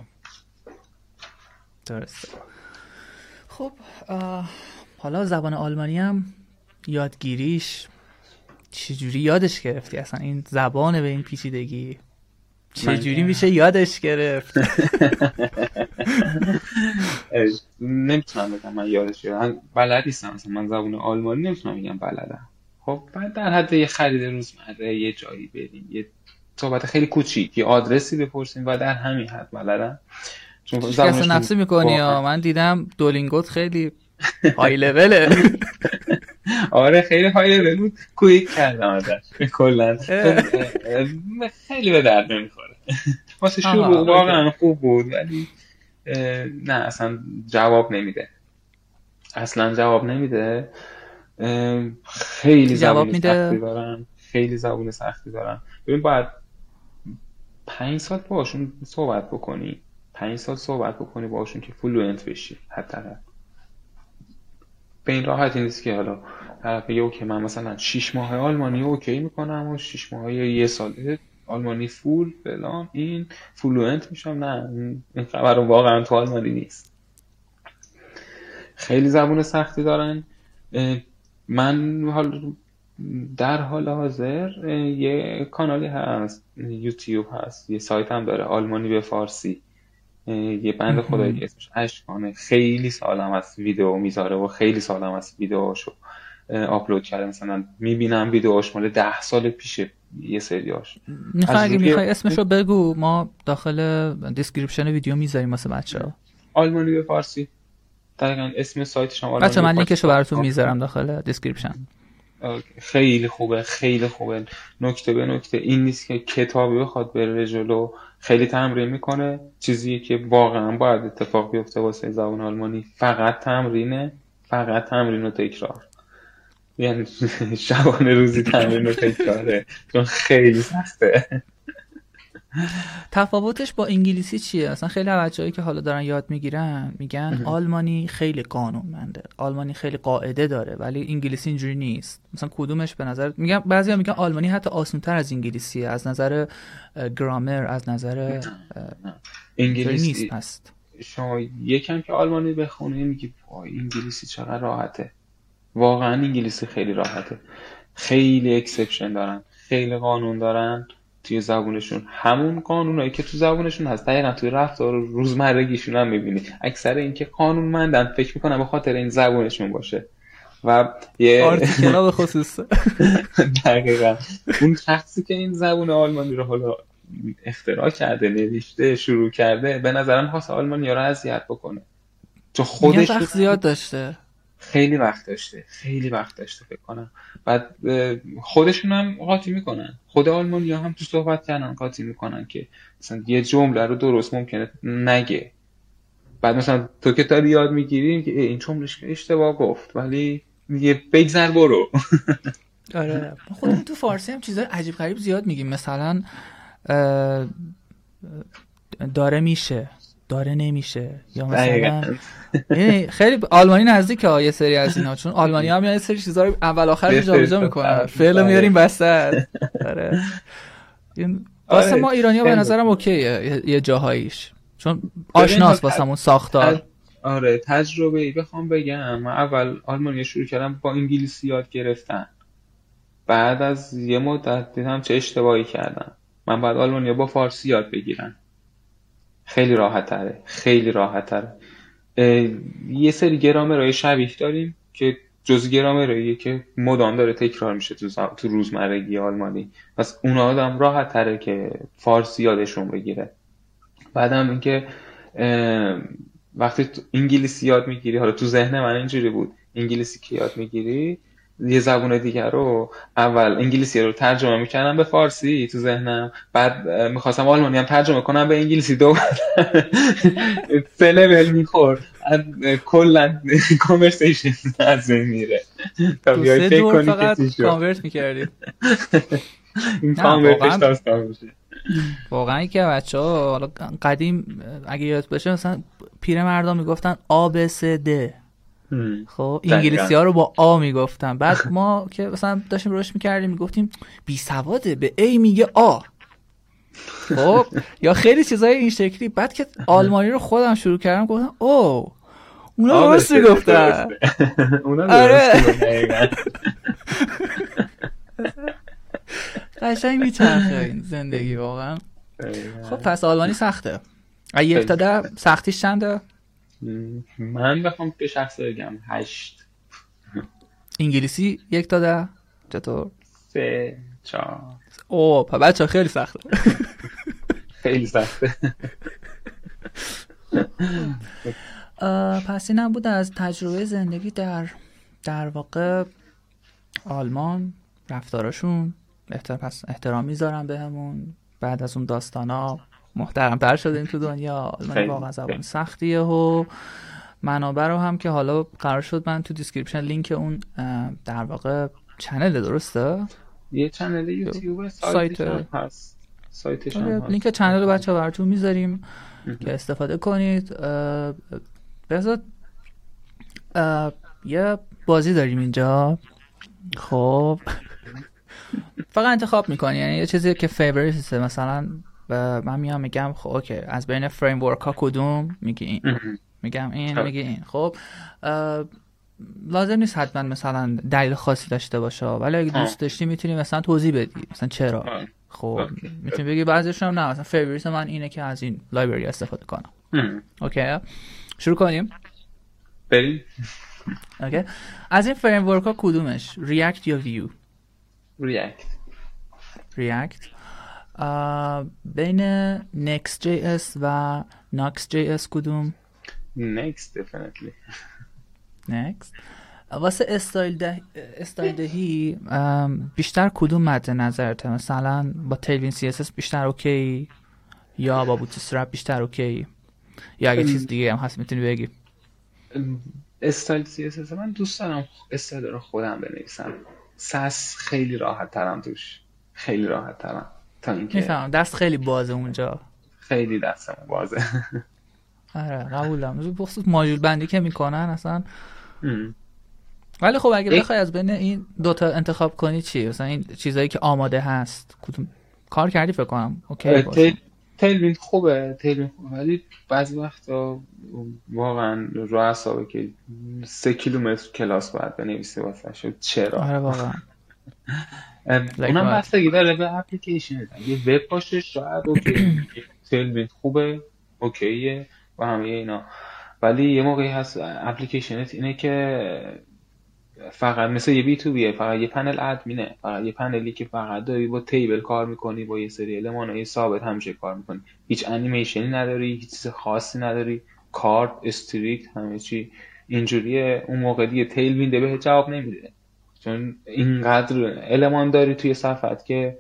درسته. خب حالا زبان آلمانی هم یادگیریش چجوری یادش گرفتی؟ اصلا این زبان به این پیچیدگی چجوری میشه یادش گرفت؟ نمیتونم بگم من یادش گرفتم، بلد نیستم. مثلا من زبان آلمانی نمیتونم بگم بلدم. خب بعد در حد یه خرید روزمره یه جایی بریم، یه صحبت خیلی کوچیک، یه آدرسی بپرسیم و در همین حد بلدم. چون زبانش نفسی میکنی یا من دیدم دولینگوت خیلی های لوله. آره خیلی های لول بود، کویک کردم ازش کلا خیلی به درد نمیخوره. واسه شروع واقعا خوب بود ولی نه اصلا جواب نمیده، اصلا جواب نمیده. خیلی زبون سختی دارن، خیلی زبون سختی دارن. ببین باید پنج سال باشون صحبت بکنی، پنج سال صحبت بکنی باشون که فلوئنت بشی حتی. به این راحتی نیست که حالا طرف بگه اوکی من مثلا شش ماه آلمانی اوکی میکنم و شش ماه یه سال آلمانی فول فلان این فلوئنت میشم. نه این خبر واقعا تو آلمانی نیست. خیلی زبون سختی دارن. من حال در حال حاضر یه کانالی هست یوتیوب هست، یه سایت هم داره آلمانی به فارسی، یه بند خدایی اسمش اشکانه. خیلی سالم از ویدیو میذاره و خیلی سالم از ویدیوهاشو آپلود کرده. مثلا میبینم ویدیوهاش مال ده سال پیشه یه سریاش. میخوای اگه میخوای اسمشو بگو ما داخل دیسکریپشن ویدیو میذاریم واسه بچه‌ها. آلمانی به فارسی دقیقاً اسم سایتش هم آلمانی. بچه من لینکشو براتون میذارم داخل دیسکریپشن. خیلی خوبه خیلی خوبه. نکته به نکته این نیست که کتابی بخواد بره جلو، خیلی تمرین میکنه. چیزی که واقعا باید اتفاق بیفته واسه زبان آلمانی فقط تمرینه، فقط تمرین و تکرار. یعنی شبانه روزی تمرین و تکراره چون خیلی سخته. تفاوتش با انگلیسی چیه؟ اصلا خیلی بچه‌هایی که حالا دارن یاد میگیرن میگن آلمانی خیلی قانونمنده، آلمانی خیلی قاعده داره، ولی انگلیسی اینجوری نیست. مثلا کدومش به نظر میگن؟ بعضیا میگن آلمانی حتی آسان‌تر از انگلیسیه از نظر گرامر، از نظر انگلیسی نیست. هست شما یکم که آلمانی بخونی میگی وای انگلیسی چقدر راحته. واقعا انگلیسی خیلی راحته. خیلی اکسپشن دارن، خیلی قانون دارن توی زبونشون، همون قانونایی که تو زبونشون هست دقیقاً توی رفتار روزمرگیشون هم می‌بینی. اکثر این که قانونمندن فکر می‌کنم به خاطر این زبونشون باشه و یه آرتیکلا به خصوص دقیقاً اون شخصی که این زبون آلمانی رو حالا اختراع کرده، نوشته، شروع کرده، به نظرم خاص آلمانی‌ها رو اذیت بکنه چون خودش وقت زیاد داشته. خیلی وقت داشته خیلی وقت داشته فکر کنم. بعد خودشون هم قاطی میکنن، خود آلمانی‌ها هم تو صحبت کردن قاطی میکنن که مثلا یه جمله رو درست ممکنه نگه. بعد مثلا تو که تا یاد میگیری که این جملهش اشتباه گفت ولی میگه بگذر برو. آره خودمون تو فارسی هم چیزای عجیب غریب زیاد میگیم. مثلا داره میشه، داره نمیشه، یا مثلا خیلی آلمانی نزدیکه یه سری از اینا، چون آلمانی هم یه سری چیزا رو اول آخر جابجا میکنن، فعل میاریم وسط. آره این واسه ما ایرانی‌ها به نظرم اوکیه یه جاهاییش، چون آشناست واسمون ساختار. آره تجربه ای بخوام بگم، من اول آلمانی شروع کردم با انگلیسی یاد گرفتن، بعد از یه مدت دیدم چه اشتباهی کردم، من بعد آلمانی با فارسی یاد بگیرم. خیلی راحت تره، خیلی راحت تره. یه سری گرامرهای شبیه داریم که جز گرامرهاییه که مدام داره تکرار میشه تو, تو روزمرگی آلمانی، پس اونا آدم راحت تره که فارسی یادشون بگیره. بعدم اینکه وقتی تو انگلیسی یاد میگیری، حالا تو ذهن من اینجوری بود انگلیسی که یاد میگیری یه زبون دیگر رو اول انگلیسی رو ترجمه میکنم به فارسی تو ذهنم، بعد میخواستم آلمانی هم ترجمه کنم به انگلیسی، دو سه لول میخورد کلا کانورسیشن از این میره تا بیای فکر کنی فقط کانورت میکردی. این کانورتش داستان میشه واقعا. که بچه‌ها حالا قدیم اگه یاد باشه مثلا پیرمردا میگفتن آ ب س د، خب انگلیسی ها رو با آ میگفتن، بعد ما که مثلا داشتیم روش میکردیم میگفتیم بی سواده، به ای میگه آ. خب یا خیلی چیزای این شکلی. بعد که آلمانی رو خودم شروع کردم گفتم او اونا درست میگفتن، اونا درست میگفتن. قشنگ میچرخه این زندگی واقعا. خب پس آلمانی سخته. یک تا ده سختیش چنده؟ من بخوام به شخص بگم هشت. انگلیسی یک تا ده چطور؟ سه چهار. اوه پا بچه خیلی سخته. خیلی سخته. پس این هم بود از تجربه زندگی در در واقع آلمان، رفتاراشون پس احترام میذارم بهمون. بعد از اون داستانا محترم‌تر شدیم تو دنیا. آلمانی واقعا زبان سختیه و منابع رو هم که حالا قرار شد من تو دیسکریپشن لینک اون در واقع چنل، درسته؟ یه چنل یوتیوب سایت هست، سایتش هم هست. لینک چنل رو بچه‌ها براتون میذاریم که استفاده کنید. بذار یه بازی داریم اینجا. خب فقط انتخاب میکنی، یعنی یه چیزی که فیوریته، مثلا من میام میگم خب اوکی از بین فریم ورک ها کدوم، میگی این، میگم این، میگی این. خب لازم نیست حتما مثلا دلیل خاصی داشته باشه، ولی اگه دوست داشتی میتونی مثلا توضیح بدی مثلا چرا. خب میتونی بگی بعضیش هم نه مثلا فیوریت من اینه که از این لایبرری استفاده کنم. اوکی شروع کنیم. بریم. اوکی از این فریم ورک ها کدومش، ریاکت یا ویو؟ ریاکت. ریاکت. بین نکست جی اس و ناکس جی اس کدوم؟ نکست definitely. نکست. واسه استایل ده... استایل دهی بیشتر کدوم مد نظرته؟ مثلا با تیلوین سی اس اس بیشتر اوکی یا با بوتسترپ بیشتر اوکی، یا اگه چیز دیگه هم هست میتونی بگی؟ استایل سی اس اس من دوست دارم استایل رو خودم بنویسم. ساس خیلی راحت ترم توش، خیلی راحت ترم تا اینکه میفهمم دست خیلی بازه اونجا، خیلی دستم بازه. آره قبولم. بخصوص ماژول بندی که میکنن اصلا. ولی خب اگه بخوای از بین این دوتا انتخاب کنی چی؟ مثلا این چیزایی که آماده هست کدوم کار کردی فکر کنم اوکی باشه. تیلوین خوبه، تیلوین خوبه، ولی بعضی وقتا واقعا رو اعصابه که سه کیلومتر کلاس باید بنویسی واسه شد. چرا؟ آره واقعا. اونم بستگی داره به اپلیکیشن. اگه وب باشه شاید اوکی، تیلوین خوبه اوکیه و همه اینا، ولی یه موقعی هست اپلیکیشنت اینه که فقط مثل یه بی تو بیه، فقط یه پنل ادمینه، فقط یه پنلی که فقط داری با تیبل کار میکنی، با یه سری المانای ثابت همیشه کار میکنی، هیچ انیمیشنی نداری، هیچ چیز خاصی نداری، کارت استریکت همه چی اینجوریه. اون موقع دیگه تیلوین به جواب نمیده، چون اینقدر المان داری توی صفحت که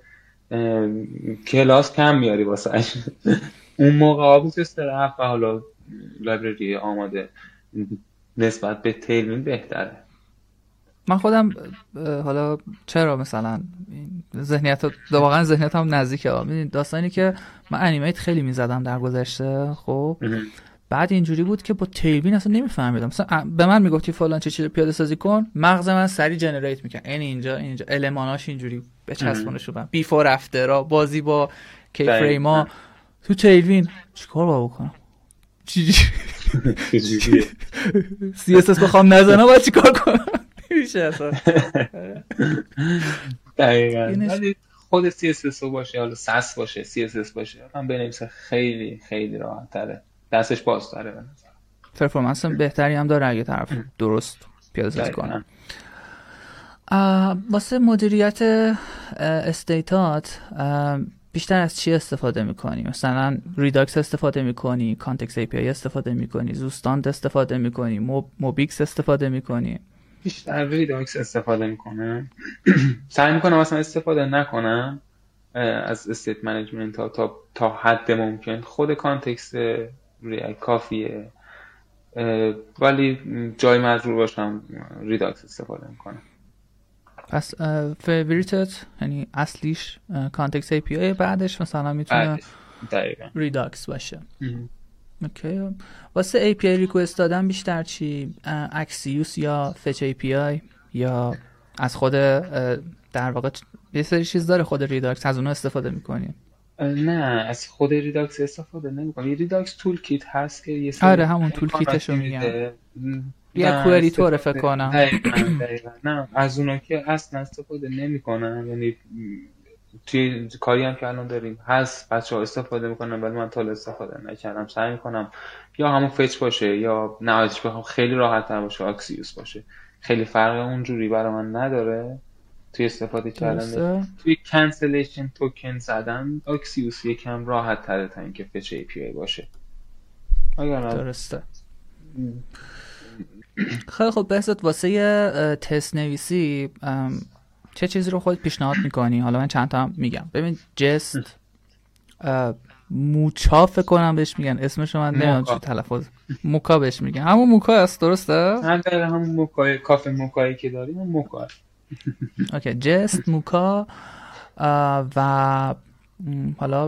کلاس کم میاری واسه. اون موقع آبوت استرپ و حالا لایبرری آماده نسبت به تیلوین بهتره. من خودم حالا چرا مثلا ذهنیت واقعا ذهنیتم نزدیکه. میدونید داستانی که من انیمیت خیلی میزدم در گذشته، خب بعد اینجوری بود که با تیلوین اصلا نمیفهمیدم. مثلا به من میگفتی فلان چه چیزی پیاده سازی کن، مغز من سری جنریت میکنه این اینجا اینجا الماناش اینجوری بچسبونه شدن، بیفور افترا بازی با کی فریما تو تیلوین چیکار با بکنم؟ چی چجوریه سی اس اس بخوام نزنم باید چیکار کنم؟ میشه اصلا. دقیقاً. ولی خود سی اس اس باشه، حالا ساس باشه، سی اس اس باشه، من بنویسم خیلی خیلی راحت تره، دستش بازتره به نظر. پرفورمنس بهتری هم داره اگه طرف درست پیاده سازی کنه. واسه مدیریت استیتات بیشتر از چی استفاده میکنی؟ مثلا ریداکس استفاده میکنی، کانتکست ای پی آی استفاده میکنی، زوستاند استفاده میکنی، موب، موبیکس استفاده میکنی؟ بیشتر ریداکس استفاده میکنم. سعی میکنم اصلا استفاده نکنم از استیت منیجمنت ها تا تا حد ممکن. خود کانتکست ریاکت کافیه، ولی جای مجبور باشم ریداکس استفاده میکنم. پس فیوریتت یعنی اصلیش کانتکست ای پی آی، بعدش مثلا میتونه ریداکس باشه. اوکی. واسه ای پی آی ریکوست دادن بیشتر چی؟ اکسیوس یا فچ ای پی آی، یا از خود در واقع یه سری چیز داره خود ریداکس از اون استفاده میکنی؟ نه از خود ریداکس استفاده نمیکنم. یه ریداکس تول کیت هست که یه سری آره همون تول کیتشو میگم، یه کوئری طور فکر کنم. دقیقاً دقیقاً. نه از اونا که اصلا استفاده نمیکنم، یعنی توی کاری هم که الان داریم هست بچه‌ها استفاده میکنن ولی من تا استفاده نکردم. سعی میکنم یا همون فچ باشه یا نهایتش بخوام خیلی راحت تر باشه اکسیوس باشه. خیلی فرق اونجوری برای من نداره توی استفاده کردن. توی کانسلیشن توکن زدن اکسیوس یکم راحت تره تا اینکه فچ ای پی آی باشه. درسته. خیلی خب بحثت واسه یه تست نویسی چه چیزی رو خود پیشنهاد میکنی؟ حالا من چند تا هم میگم. ببین جست موچا فکر کنم بهش میگن، اسمشو من نمیدونم چی تلفظ، موکا بهش میگن. همون موکا است درسته؟ هم داره همون موکای کافه موکایی که داریم اون موکا. اوکی جست موکا. و حالا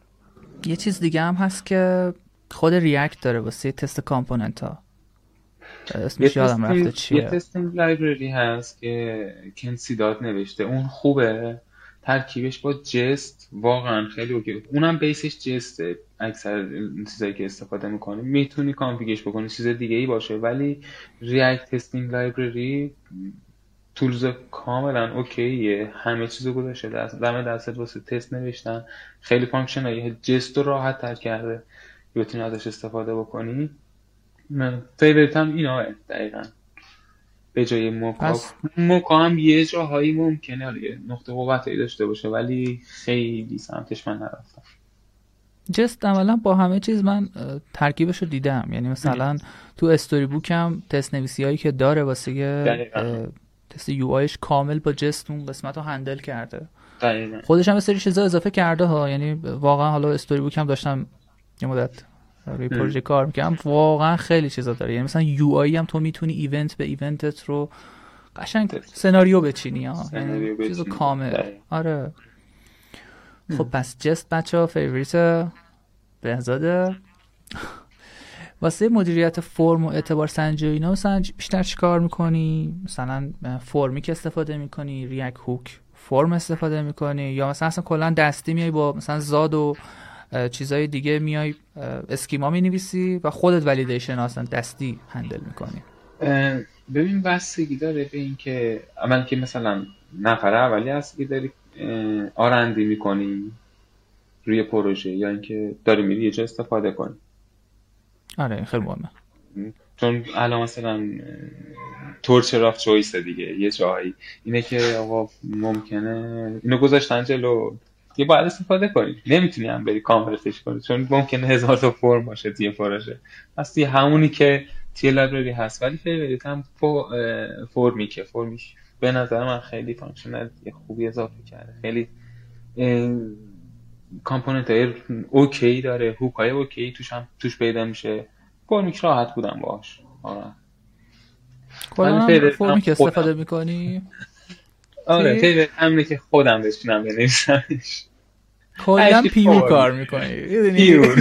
یه چیز دیگه هم هست که خود ریاکت داره واسه تست کامپوننت ها. اسمش یادم رفته چیه. یه تستینگ لایبرری هست که کنسی داد نوشته، اون خوبه، ترکیبش با جست واقعا خیلی اوکی. اونم بیسش جسته، اکثر چیزایی که استفاده میکنی میتونی کانفیگش بکنی چیز دیگه ای باشه، ولی ریاکت تستینگ لایبرری تولز کاملا اوکیه، همه چیزو گذاشته دست دم دستت واسه تست نوشتن، خیلی فانکشنالی جست رو راحت تر کرده که بتونی ازش استفاده بکنی. من فیوریتم اینا دقیقاً به جای موکا. موکا هم یه جاهایی ممکنه حالا یه نقطه قوتایی داشته باشه ولی خیلی سمتش من نرفتم. جست عملا با همه چیز من ترکیبش رو دیدم، یعنی مثلا تو استوری بوکم تست نویسی هایی که داره واسه تست یو آیش کامل با جست اون قسمت رو هندل کرده. دقیقاً. خودش هم یه سری چیزا اضافه کرده ها، یعنی واقعا حالا استوری بوکم داشتم یه مدت روی پروژه کار میکنم، واقعا خیلی چیزا داره، یعنی مثلا یو آی هم تو میتونی ایونت به ایونتت رو قشنگ سناریو بچینی ها، یعنی چیزو کامل. آره خب پس جست بچه ها فیوریت بهزاده. واسه مدیریت فرم و اعتبار سنجی و اینا مثلا بیشتر چی کار میکنی؟ مثلا فرمیک استفاده میکنی، ریاک هوک فرم استفاده میکنی، یا مثلا اصلا کلا دستی میای با مثلا زاد و چیزای دیگه میای اسکیما مینویسی و خودت ولیدیشن اصلا دستی هندل میکنی؟ ببین بستگی داره به این که عمل که مثلا نفر اولی هستی که داری آرندی میکنی روی پروژه یا اینکه داری میری یه جا استفاده کنی. آره خیلی مهمه، چون الان مثلا تورچر آف چویس دیگه یه جایی اینه که آقا ممکنه اینو گذاشتن جلو یه باید استفاده کنی، نمیتونی هم بری کاملش کنی چون ممکنه هزار تا فرم باشه توی پروژه. پس یه همونی که توی لایبرری هست، ولی فیوریت هم فرمیکه. فرمیک به نظر من خیلی فانکشنال خوبی اضافه کرده، خیلی کامپوننت های اوکی داره، هوک های اوکی توش هم توش پیدا میشه. فرمیک راحت بودم باش. آره کلا فرمیک استفاده میکنی؟ آره فیوریت همینه که خودم بشینم بنویسمش. کلا پیور کار میکنی پیور.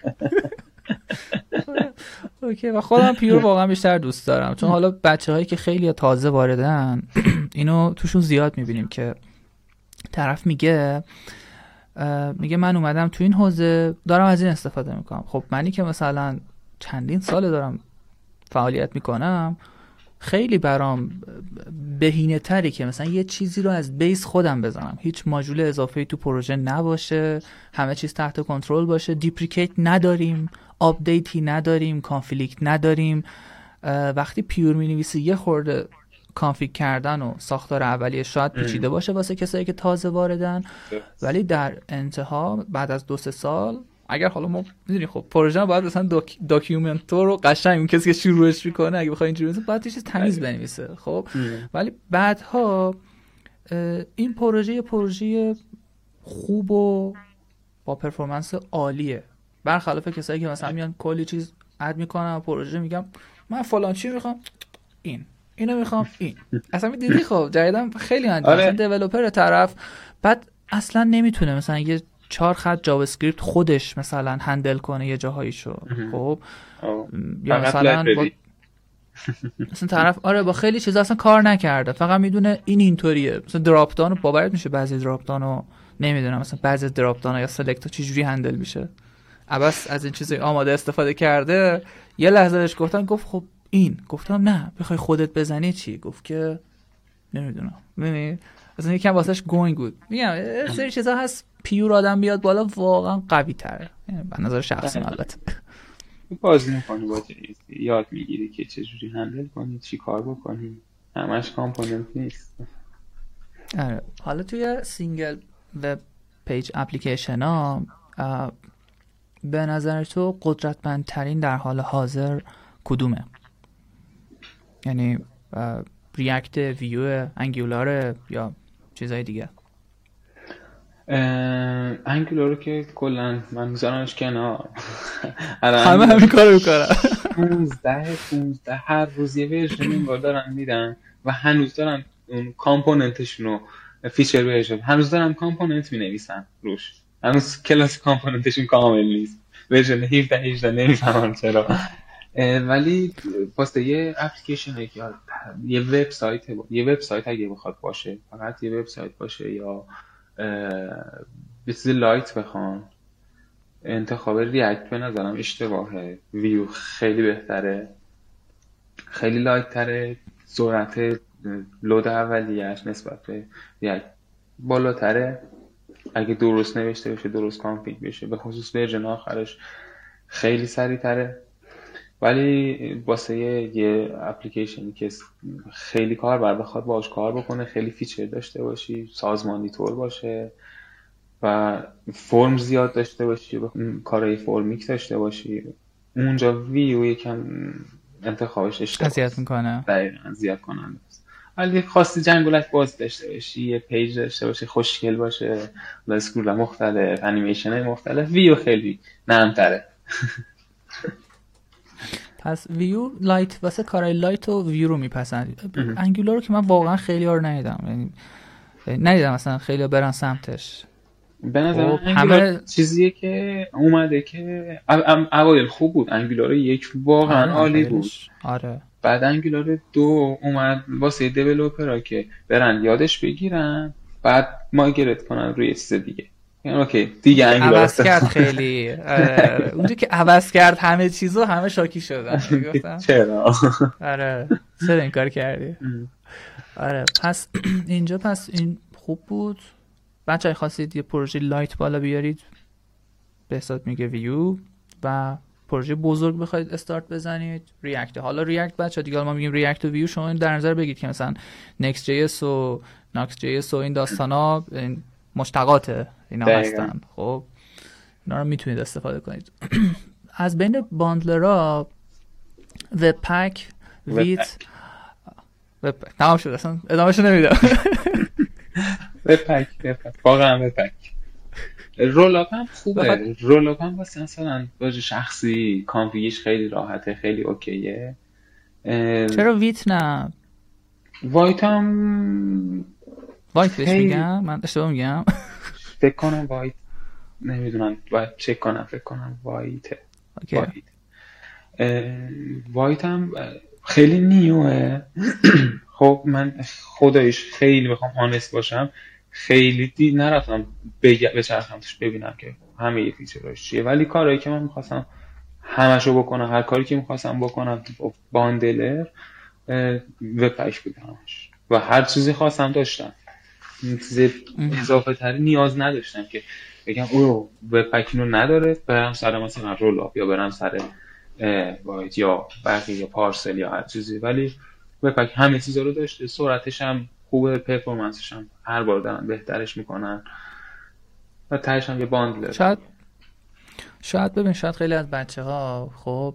اوکی و خودم پیور واقعا بیشتر دوست دارم، چون حالا بچه‌هایی که خیلی تازه واردن اینو توشون زیاد میبینیم که طرف میگه میگه من اومدم تو این حوزه دارم از این استفاده میکنم. خب منی که مثلا چندین سال دارم فعالیت میکنم خیلی برام بهینه تری که مثلا یه چیزی رو از بیس خودم بزنم، هیچ ماژول اضافه‌ای تو پروژه نباشه، همه چیز تحت کنترل باشه، دیپریکیت نداریم، آپدیتی نداریم، کانفلیکت نداریم. وقتی پیور می‌نویسی یه خورده کانفیگ کردن و ساختار اولیه شاید پیچیده باشه واسه کسایی که تازه واردن، ولی در انتها بعد از دو سه سال اگر حالا ما می‌دونیم خب پروژه باید مثلا داک... داکیومنتور رو قشنگ اون کسی که شروعش میکنه اگه بخواد اینجوری بنویسه باید یه چیز تمیز بنویسه. خب ولی بعدها این پروژه یه پروژه خوب و با پرفورمنس عالیه، برخلاف کسایی که مثلا میان کلی چیز اد میکنن پروژه میگم من فلان چی میخوام این اینو میخوام این اصلا دیدی خب جدیدن خیلی انجام مثلا دیولپر طرف بعد اصلا نمیتونه مثلا یه چهار خط جاوا اسکریپت خودش مثلا هندل کنه یه جاهاییشو. خب یا مثلا با... مثلا طرف آره با خیلی چیزا اصلا کار نکرده، فقط میدونه این اینطوریه. مثلا دراپ داون باورت میشه بعضی دراپ داونو نمیدونم مثلا بعضی دراپ داون یا سلکت چه جوری هندل میشه، عباس از این چیزای آماده استفاده کرده. یه لحظه بهش گفتن گفت خب این، گفتم نه بخوای خودت بزنی چی؟ گفت که نمیدونم. ببین اصلا یکم واسش گوینگ بود. میگم سری چیزا هست پیور آدم بیاد بالا واقعا قوی تره، یعنی به نظر شخصی البته. بازی می‌کنی با یاد میگیری که چه جوری هندل کنی، چی کار بکنی، همش کامپوننت نیست. آره حالا توی سینگل وب پیج اپلیکیشن ها به نظر تو قدرتمندترین در حال حاضر کدومه؟ یعنی ریاکت، ویو، انگولار یا چیزای دیگه؟ انگولار که کلا من میذارمش کنار. همه همین کارو میکنن. پونزده پونزده هر روز یه ورژن انگار دارن میدن و هنوز دارن اون کامپوننتشون رو فیچر ورژن هنوز دارن کامپوننت مینویسن روش، هنوز کلاس کامپوننتشون کامل نیست. ورژن هفده هجده نمیفهمم چرا ولی واسه یه اپلیکیشن که یه وبسایت یه وبسایت اگه بخواد باشه، فقط یه وبسایت باشه یا به چیز لایت بخوان، انتخاب ریاکت به نظرم اشتباهه. ویو خیلی بهتره، خیلی لایت تره، سرعت لود اولیه‌اش نسبت به ریاکت بالاتره اگه درست نوشته بشه، درست کانفیگ بشه، به خصوص ورژن آخرش خیلی سریع تره. ولی واسه یه اپلیکیشنی که خیلی کاربر بخواد باهاش کار بکنه، خیلی فیچر داشته باشی، سازمانی طور باشه و فرم زیاد داشته باشی، کارهای فرمیک داشته باشی، اونجا ویو یکم انتخابش اشتباهه، اذیت میکنه، دقیقاً زیاد کننده است. ولی خواستی جنگولک باز داشته باشی، یه پیج داشته باشی خوشگل باشه، اسکرول مختلف، انیمیشن مختلف، ویو خیلی نرم‌تره. پس ویو لایت واسه کارهای لایت و ویو رو میپسند. انگولار رو که من واقعا خیلی ها رو ندیدم، یعنی ندیدم مثلا خیلی ها برن سمتش. به نظر من انگولار همه... چیزیه که اومده که اوایل خوب بود، انگولار یک واقعا عالی بود. آره. بعد انگولار دو اومد واسه دیولپرها که برن یادش بگیرن، بعد مایگریت کنن روی چیز دیگه. یعنی اوکی دیگه انگولار عوض کرد خیلی. آره. اونجا که عوض کرد همه چیزو، همه شاکی شدن. گفتم چرا؟ آره چرا این کار کردی؟ آره پس اینجا پس این خوب بود. بچه‌ها خواستید یه پروژه لایت بالا بیارید، به حساب میگه ویو، و پروژه بزرگ بخواید استارت بزنید ریاکت. حالا ریاکت بچه‌ها دیگه ما میگیم ریاکت و ویو، شما در نظر بگید که مثلا نکست جی اس و ناکس جی اس و این داستانا مشتقات اینا هستن. خب اینا رو میتونید استفاده کنید. از بین باندلرها وب پک، ویت، وب پک تمام شد، اصلا ادامهشو نمیدم. وب پک واقعا وب پک رول اپ هم خوبه. رول اپ هم واسه مثلا باشه شخصی کانفیگش خیلی راحته، خیلی اوکیه. چرا ویت نه؟ وایت هم وایت بهش میگم؟ من اشتباه میگم؟ فکر کنم وایت، نمیدونم، باید چک کنم، فکر کنم وایته. وایت وایت هم خیلی نیوه. خب من خدایش خیلی بخوام آنست باشم، خیلی دی نرفتم بچرخم توش ببینم که همه یه فیچرهاش چیه، ولی کارهایی که من میخواستم همشو بکنم، هر کاری که میخواستم بکنم باندلر وب پک بود همش، و هر چیزی خواستم داشتم. چیز اضافه تری نیاز نداشتم که بگم او وب پک اینو نداره برم سر مثلا رول اپ یا برم سر وایت یا بقیه یا پارسل یا هر چیزی، ولی وب پک همه چیزا رو داشته. سرعتش هم خوبه، پرفورمنسش هم هر بار دارن بهترش میکنن و تهش هم یه باندلر. شاید شاید ببین شاید خیلی از بچه ها خب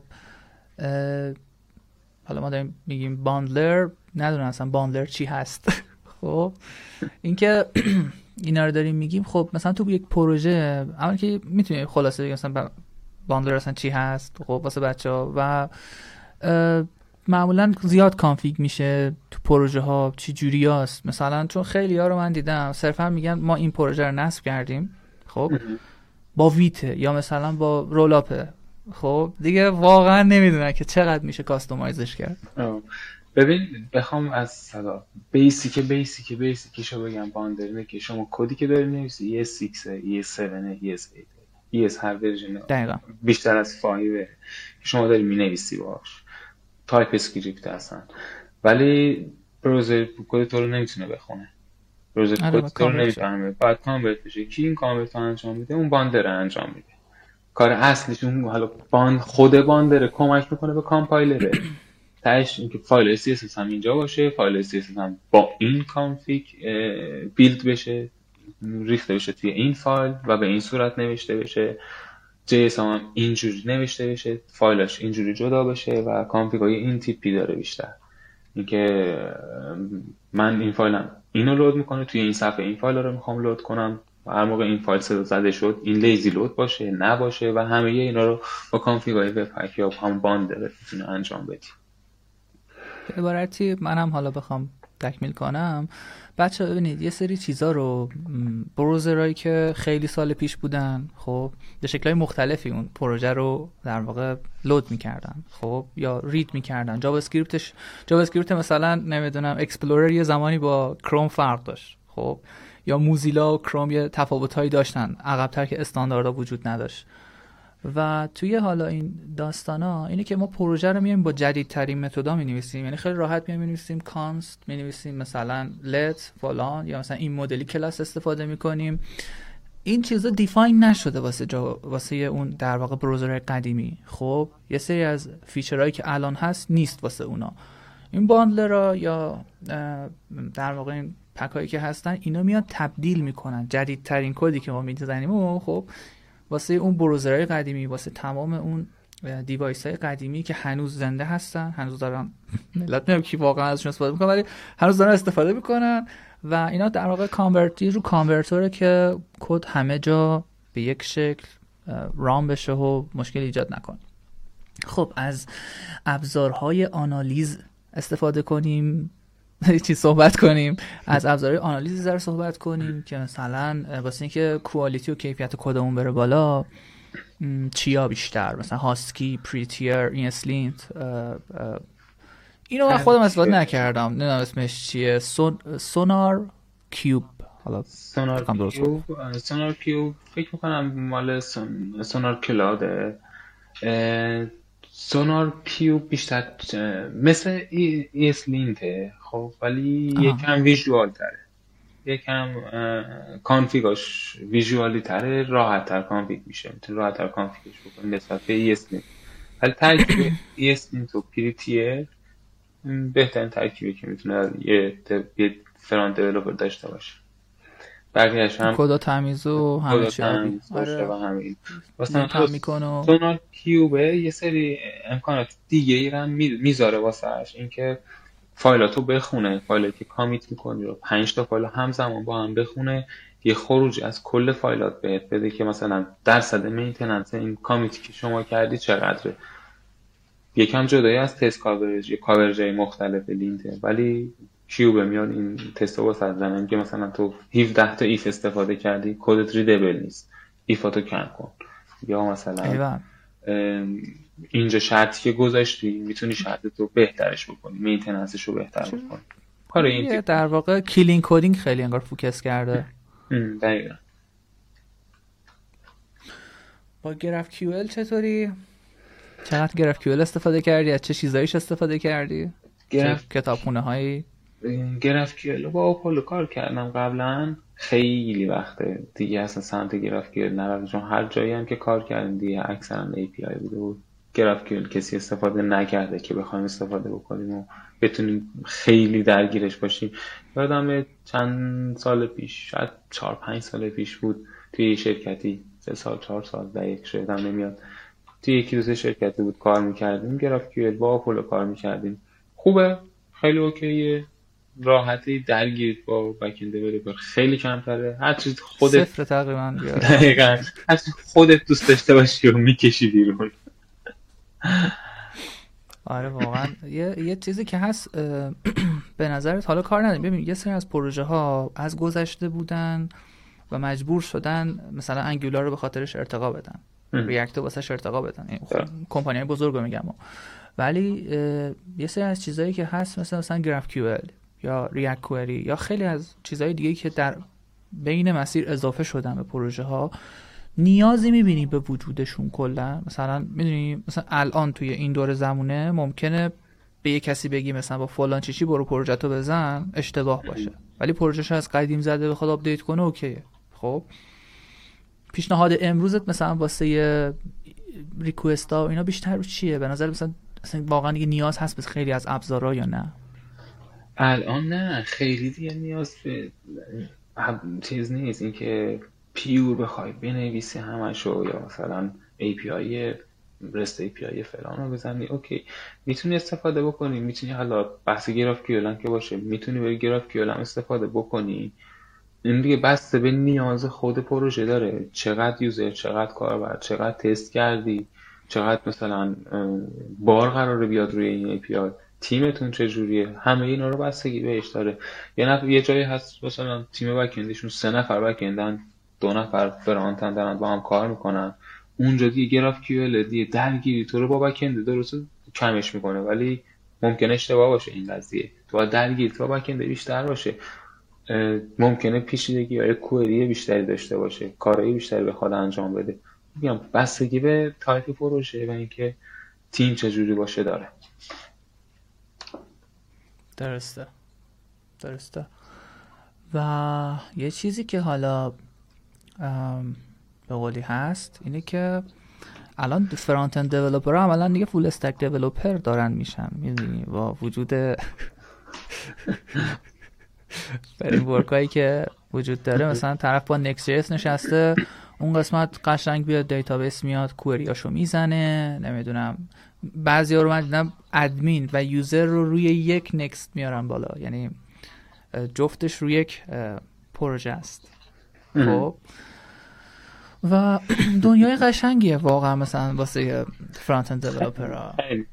حالا ما داریم میگیم باندلر، ندونن اصلا باندلر چی هست. خب اینکه اینا رو داریم میگیم، خب مثلا تو یک پروژه اول که میتونی خلاصه بگیم مثلا باندلر اصلا چی هست خب واسه بچه‌ها، و معمولا زیاد کانفیگ میشه تو پروژه ها چی جوری هست. مثلا چون خیلی ها رو من دیدم صرفا میگن ما این پروژه رو نصب کردیم خب با ویته یا مثلا با رول اپه، خب دیگه واقعا نمیدونن که چقدر میشه کاستومایزش کرد. ببین بخوام از صدا بیسیک بیسیک بیسیکشو بگم، باندلینه که شما کدی که داری می‌نویسی ای اس شش ای اس هفت ای اس هشت ای اس هر ورژن دقیقاً بیشتر از پنج که شما داری می‌نویسی باهاش، تایپ اسکریپت هستن، ولی بروزر کد تو رو نمیتونه بخونه، بروزر کد تو رو نمیفهمه، بعد کانورت بشه. کی این کانورت انجام میده؟ اون باندر انجام میده. کار اصلیش اون حالا باند خود باندر کمک میکنه به کامپایلر، تاش اینکه فایل سی اس اس هم اینجا باشه، فایل سی اس اس هم با این کانفیگ بیلد بشه، ریخته بشه توی این فایل و به این صورت نوشته بشه. جی اس هم اینجوری نوشته بشه، فایلش اینجوری جدا بشه و کانفیگای این تیپی داره بیشتر. اینکه من این فایلم اینو لود میکنه توی این صفحه، این فایل رو میخوام لود کنم، هر موقع این فایل صدا زده شد این لیزی لود باشه نباشه، و همه اینا رو با کانفیگای وب پک یا هم باندر میتونه انجام بده. به عبارتی منم حالا بخوام تکمیل کنم، بچه ببینید یه سری چیزا رو بروزرهایی که خیلی سال پیش بودن خب به شکل‌های مختلفی اون پروژه رو در واقع لود می‌کردن خب یا رید می‌کردن. جاوا اسکریپتش جاوا اسکریپت مثلا نمیدونم اکسپلورر یه زمانی با کروم فرق داشت خب، یا موزیلا و کروم یه تفاوت‌هایی داشتن عقب‌تر که استانداردها وجود نداشت. و توی حالا این داستانا اینه که ما پروژه رو میایم با جدیدترین متدا می‌نویسیم، یعنی خیلی راحت میایم می‌نویسیم کانست، می‌نویسیم مثلا لت فلان، یا مثلا این مدلی کلاس استفاده می‌کنیم. این چیزا دیفاین نشده واسه جا واسه اون در واقع بروزر قدیمی خب. یه سری از فیچرهایی که الان هست نیست واسه اونا. این باندلرها یا در واقع این پکایی که هستن اینا میاد تبدیل میکنن جدیدترین کدی که ما می‌زنیم و خب واسه اون بروزرهای قدیمی، واسه تمام اون دیوایس های قدیمی که هنوز زنده هستن، هنوز دارن ملت نمیدونم کی واقعا ازشون استفاده میکنه ولی هنوز دارن استفاده میکنن و اینا در واقع کانورتی رو کانورتوره که کد همه جا به یک شکل رام بشه و مشکل ایجاد نکنه. خب از ابزارهای آنالیز استفاده کنیم، چی صحبت کنیم از ابزارهای آنالیز ذره صحبت کنیم که مثلا واسه اینکه کوالیتی و کیفیت کدمون بره بالا چیا بیشتر، مثلا هاسکی، پریتیر، اینسلینت، اینو من خودم استفاده نکردم نمیدونم اسمش چیه، سون... سونار کیوب. حالا سونار کیوب سونار کیوب فکر میکنم مال سون... سونار کلاده. سونار کیوب بیشتر مثل ای اس لینته خب، ولی یکم ویژوال تره، یکم کانفیگاش ویژوالی تره، راحت تر کانفیگ میشه، میتونی راحت تر کانفیگش بکنی نسبت به ای اس لینت. ولی ترکیب ای اس لینت و پریتیر بهترین ترکیبی که میتونه یه فرانت دیولپر داشته باشه. بقیه‌اش هم کد تمیز و همه چی باشه و همین مثلا میکنه. سونار کیوب یه سری امکانات دیگه ای هم میذاره واسهش، اینکه فایلاتو بخونه، فایلاتی که کامیت میکنی رو پنج تا فایل همزمان با هم بخونه، یه خروجی از کل فایلات بهت بده که مثلا درصد مینتیننس این کامیتی که شما کردی چقدره. یکم جدایی از تست کاورج، کاورج‌های مختلف لینته، ولی کیوب میاد این تست رو واسه زنن که مثلا تو هفده تا ایف استفاده کردی کدت ریدبل نیست، ایفاتو کم کن، یا مثلا اینجا شرطی که گذاشتی میتونی شرطتو بهترش بکنی، مینتیننسش رو بهتر بکنی. کار این در واقع کلین کدینگ خیلی انگار فوکس کرده. دقیقاً. با گراف کیو ال چطوری؟ چقدر گراف کیو ال استفاده کردی؟ از چه چیزاییش استفاده کردی؟ گراف کتابخونه هایی؟ گراف کیو ال با آپولو کار کردم قبلا، خیلی وقته دیگه اصلا سمت گراف کیو ال نرفتم، چون هر جایی هم که کار کردیم دیگه اکثرا ای پی آی بوده و گراف کیو ال کسی استفاده نکرده که بخوایم استفاده بکنیم و بتونیم خیلی درگیرش باشیم. یادم چند سال پیش، شاید چهار پنج سال پیش بود، توی شرکتی سه سال چهار سال دقیق شدم نمیاد، توی یکی دو سه شرکتی بود کار میکردیم، گراف کیو ال با آپولو کار میکردیم. خوبه، خیلی اوکیه، راحتی درگیر با بک اند دیولپر خیلی کمتره، هر چیز خودت صفر تقریبا. دقیقاً هر چیز خودت دوست داشته باشی و میکشی بیرون. آره واقعا یه یه چیزی که هست به نظرت حالا کار نداریم، ببین یه سری از پروژه ها از گذشته بودن و مجبور شدن مثلا انگولار رو به خاطرش ارتقا بدن، ریاکت واسش ارتقا بدن، کمپانی‌های بزرگ رو میگم، ولی یه سری از چیزایی که هست مثلا مثلا گراف کیو ال یا ریاکت کوئری یا خیلی از چیزهای دیگه که در بین مسیر اضافه شدن به پروژه ها نیازی میبینی به وجودشون کلا. مثلا میدونی مثلا الان توی این دور زمونه ممکنه به یه کسی بگی مثلا با فلان چیشی برو پروژه‌تو بزن، اشتباه باشه، ولی پروژه‌ش از قدیم زده بخواد آپدیت کنه اوکیه. خب پیشنهاد امروزت مثلا واسه ریکوئستا و اینا بیشتر رو چیه؟ به نظر مثلا اصلا واقعا دیگه نیاز هست به خیلی از ابزارها یا نه؟ الان نه، خیلی دیگه نیاز به چیز نیست، اینکه پیور بخوای بنویسی همشو یا مثلا ای پی آی رست ای پی آی فلان رو بزنی، اوکی میتونی استفاده بکنی، میتونی حالا بحث گراف کیو ال که باشه میتونی بری گراف کیو ال استفاده بکنی. این دیگه بسته به نیاز خود پروژه داره، چقدر یوزر، چقدر کاربر، چقدر تست کردی، چقدر مثلا بار قراره بیاد روی این ای پی آی، تیمتون چجوریه، همه اینا رو بستگی بهش داره. یه نفر یه جایی هست مثلا تیم بکندشون سه نفر بکندن، دو نفر فرانتن دارن با هم کار میکنن، اونجا دیگه گراف کیو دیگه درگیری تو رو با بکند درست کمش میکنه، ولی ممکنه اشتباه باشه این قضیه، تو درگیری تو با بکند بیشتر باشه، ممکنه پیچیدگی یا کوئری بیشتری داشته باشه، کارایی بیشتری بخواد انجام بده. میگم بستگی به تایپ پروژه و اینکه تیم چجوری باشه داره. درسته درسته. و یه چیزی که حالا به قولی هست اینه که الان فرانت اند دیولپر عملا دیگه فول استک دیولپر دارن میشن، میدونی با وجود فریم ورک هایی که وجود داره. مثلا طرف با نکست جی اس نشسته، اون قسمت قشنگ بیاد دیتابیس میاد کوئریاشو میزنه، نمیدونم بعضی ها رو من دیدم ادمین و یوزر رو روی یک نکست میارن بالا، یعنی جفتش روی یک پروژه است. خب و دنیای قشنگیه واقعا مثلا واسه فرانت اند دیولپرها،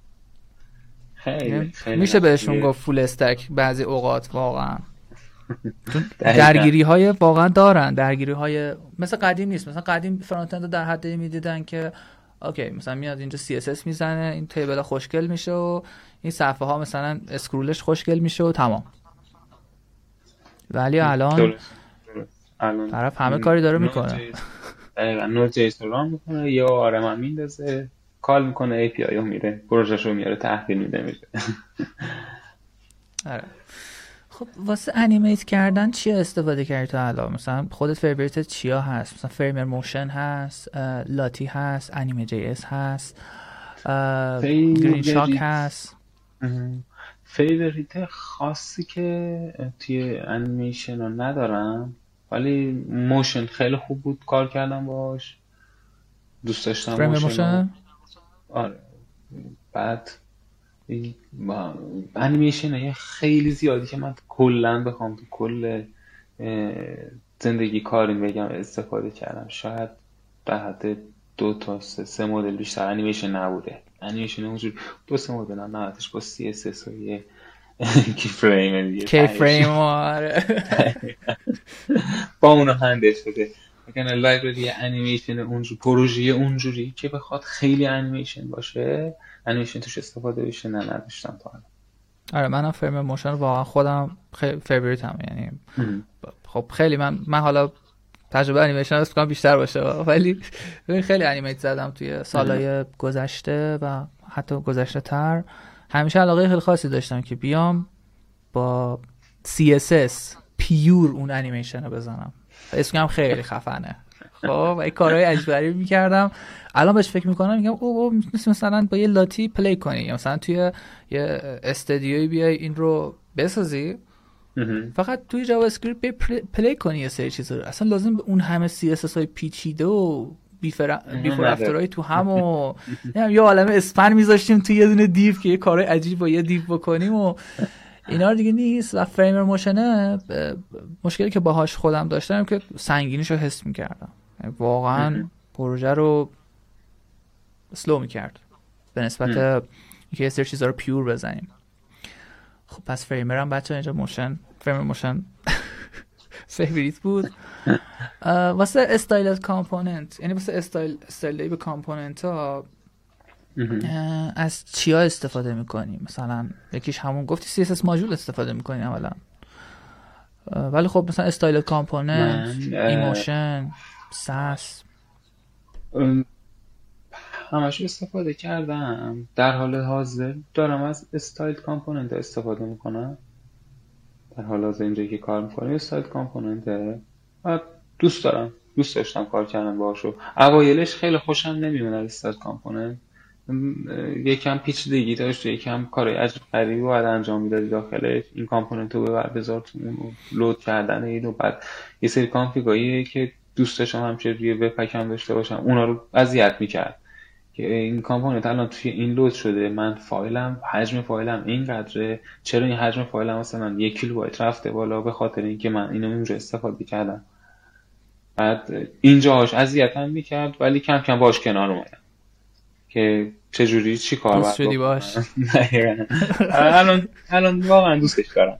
میشه بهشون گفت فول استک بعضی اوقات واقعا. درگیری های واقعا دارن، درگیری های مثل قدیم نیست. مثلا قدیم فرانت اند در حدی میدیدن که اوکی مثلا میاد اینجا سی اس اس میزنه، این تیبل خوشگل میشه و این صفحه ها مثلا اسکرولش خوشگل میشه و تمام. ولی الان درست. درست. الان طرف همه کاری داره میکنه، دقیقاً نود جی اس رو میکنه یا آرم هم میندازه، کال میکنه، ای پی آی رو میره، پروژه‌ش رو میاره تحویل میده میشه. آره. خب واسه انیمیت کردن چی استفاده کردی تا الان؟ مثلا خودت فیوریتت چیا هست؟ مثلا فریم موشن هست، لاتی هست، انیمه جی اس هست، گرین شاک هست. فیوریت خاصی که توی انیمیشن رو ندارم، ولی موشن خیلی خوب بود، کار کردم باش، دوست داشتم فریم موشن. موشن؟ آره. بعد انیمیشن یه خیلی زیادی که من کلن بخوام تو کل زندگی کاریم بگم استفاده کردم، شاید در حد دو تا سه, سه مدل بیشتر انیمیشن نبوده. انیمیشن اونجور دو سه مدل هم نهایتش با سی اس اس و یه کی فریم دیگه کی فریم آره با اونو هندل شده. اگر لایبرری انیمیشن اونجور پروژه اونجوری که بخواد خیلی انیمیشن باشه، انیمیشن توش استفاده بشه، نه نداشتم تا الان. آره منم فریم موشن واقعا خودم خیلی فیوریت هم، یعنی خب خیلی من من حالا تجربه انیمیشن است کنم بیشتر باشه، ولی خیلی انیمیت زدم توی سالهای گذشته و حتی گذشته تر. همیشه علاقه خیلی خاصی داشتم که بیام با سی اس اس پیور اون انیمیشن رو بزنم، اسمم خیلی خفنه. خب این کارهای عجیب غریبی میکردم، الان بهش فکر میکنم میگم او او مثلا با یه لاتی پلی کنی، یا مثلا توی یه استودیویی بیای این رو بسازی، فقط توی جاوا اسکریپت پلی کنی یه سری چیزا رو، اصلا لازم به اون همه سی اس اس های پیچیده و بیفور بیفور افترای تو هم و یه عالمه اسپن میذاشتیم توی یه دونه دیو که یه کارهای عجیب با یه دیو بکنیم و اینا رو دیگه نیست. و فریم موشنه مشکلی که باهاش خودم داشتم که سنگینیشو حس میکردم، واقعا پروژه رو سلو میکرد به نسبت اینکه یه سری چیزا رو پیور بزنیم. خب پس فریمر هم بچه اینجا موشن فریم موشن فیوریت بود. واسه استایل کامپوننت، یعنی واسه استایل استایل به کامپوننت ها از چیا استفاده میکنی؟ مثلا یکیش همون گفتی سی اس اس ماژول استفاده میکنی اولا، ولی خب مثلا استایل کامپوننت، ایموشن، ساس همش استفاده کردم. در حال حاضر دارم از استایل کامپوننت استفاده میکنم. در حال حاضر اینجایی که کار میکنم استایل کامپوننت دوست دارم، دوست داشتم کار کردن باهاشو. اوایلش خیلی خوشم نمیومد استایل کامپوننت، یکم پیچیدگی داشت، یکم کارهای عجیب غریبی باید انجام میدادی داخلش، این کامپوننت رو ببر بذار تو اون لود کردن اینو، بعد یه سری کانفیگایی که دوست داشتم همچه روی وب پکم داشته باشم اونا رو اذیت میکرد که این کامپوننت الان توی این لود شده، من فایلم حجم فایلم اینقدره، چرا این حجم فایلم مثلا یک کیلوبایت رفته بالا؟ به خاطر اینکه من اینو اونجا استفاده کردم. بعد اینجاش اذیتم میکرد ولی کم کم باش کنار اومدم که چجوری چی کار باید شدی باش. الان الان واقعا دوستش دارم.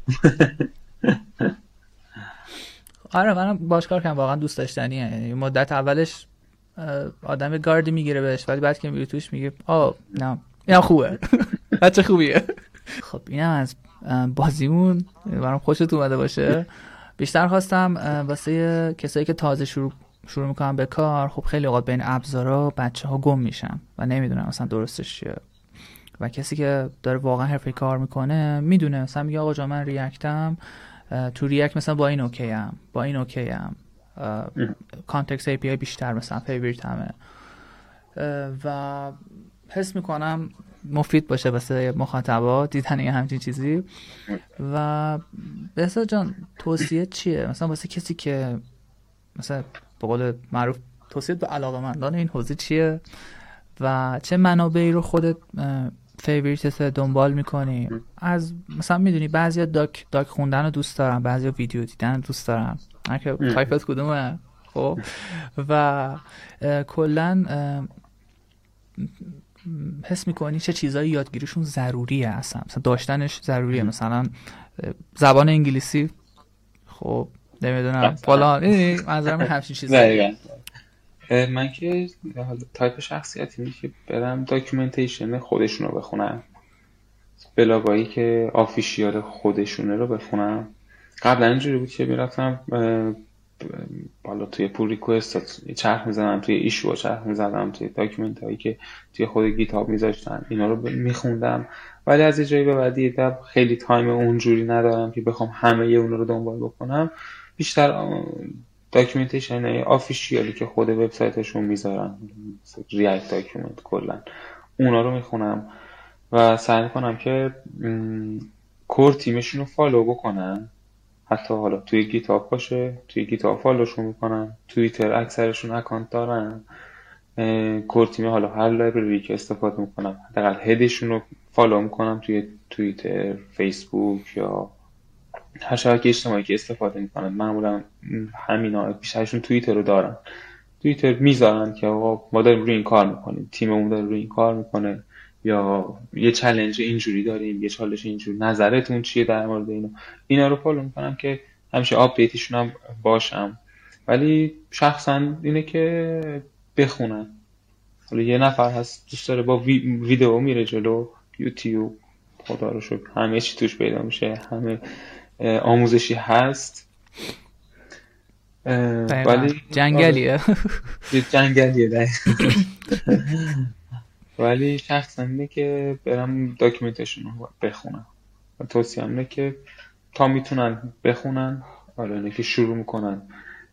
آره منم باش کار کنم، واقعا دوست داشتنیه. یعنی مدت اولش آدم گاردی میگیره بهش، ولی بعد که میری توش میگه آه نه اینا خوبه بچه خوبیه. خب اینم از بازیمون، برام خوشت اومده باشه. بیشتر خواستم واسه کسایی که تازه شروع شروع میکنن به کار، خب خیلی اوقات بین ابزارا بچه ها گم میشن و نمیدونن مثلا درستش چیه، و کسی که داره واقعا حرفه‌ای کار میکنه میدونه، مثلا میگه آقا جان من ریاکتم، تو ریاکت مثلا با این اوکی ام با این اوکی ام کانتکست ای پی آی بیشتر مثلا فیوریت همه، و حس میکنم مفید باشه واسه مخاطبا دیدن یه همچین چیزی. و بهزاد جان توصیه چیه مثلا واسه کسی که مثلا به قول معروف توصیه به علاقه‌مندان این حوزه چیه و چه منابعی رو خودت فیوریتت دنبال میکنی؟ از مثلا میدونی بعضیا داک داک خوندن رو دوست دارن، بعضیا ویدیو دیدن رو دوست دارن، هر که تایپت کدومه. خب و کلا حس میکنی چه چیزایی یادگیریشون ضروریه، اصلا مثلا داشتنش ضروریه، مثلا زبان انگلیسی، خب نمیدونم فلان، این منظورم همچین چیزایی. من که تایپ شخصیتی میشه که برم داکیومنتیشن خودشون رو بخونم، بلاگایی که آفیشیال خودشونه رو بخونم. قبلا اینجوری بود که میرفتم بالا توی پول ریکوست چرخ میزنم، توی ایشو چرخ میزنم، توی داکیومنت هایی که توی خود گیتاب میذاشتن اینا رو میخوندم. ولی از یه جایی به بعد دیدم خیلی تایم اونجوری ندارم که بخوام همه اون رو دنبال بکنم. بیشتر داکیومنتیشن آفیشیالی که خود وبسایتشون میذارن، ریاکت داکیومنت کلا اونا رو میخونم و سعی میکنم که کور تیمشون رو فالو بکنن، حتی حالا توی گیتاب باشه توی گیتاب فالوشون میکنم، توییتر اکثرشون اکانت دارن، کور تیم حالا هر لایبرری که استفاده میکنم حداقل هدشون رو فالو میکنم توی توییتر، فیسبوک یا هر شبکه اجتماعی که استفاده میکنن. معمولا همینا بیشترشون توییتر رو دارن، توییتر میذارن که آقا ما داریم روی این کار میکنیم، تیممون داره روی این کار میکنه، یا یه چالش اینجوری داریم، یه چالش اینجوری، نظرتون چیه در مورد اینو. اینا رو فالو میکنم که همیشه آپدیتشون هم باشم. ولی شخصا اینه که بخونن. حالا یه نفر هست دوست داره با وی... ویدیو میره جلو، یوتیوب خدا رو شکر همه چی توش پیدا میشه، همه آموزشی هست، ولی جنگلیه جنگلیه ده. ولی شخصا اینه که برم داکیومنتشون رو بخونم و توصیه اینه که تا میتونن بخونن. حالا اینه که شروع میکنن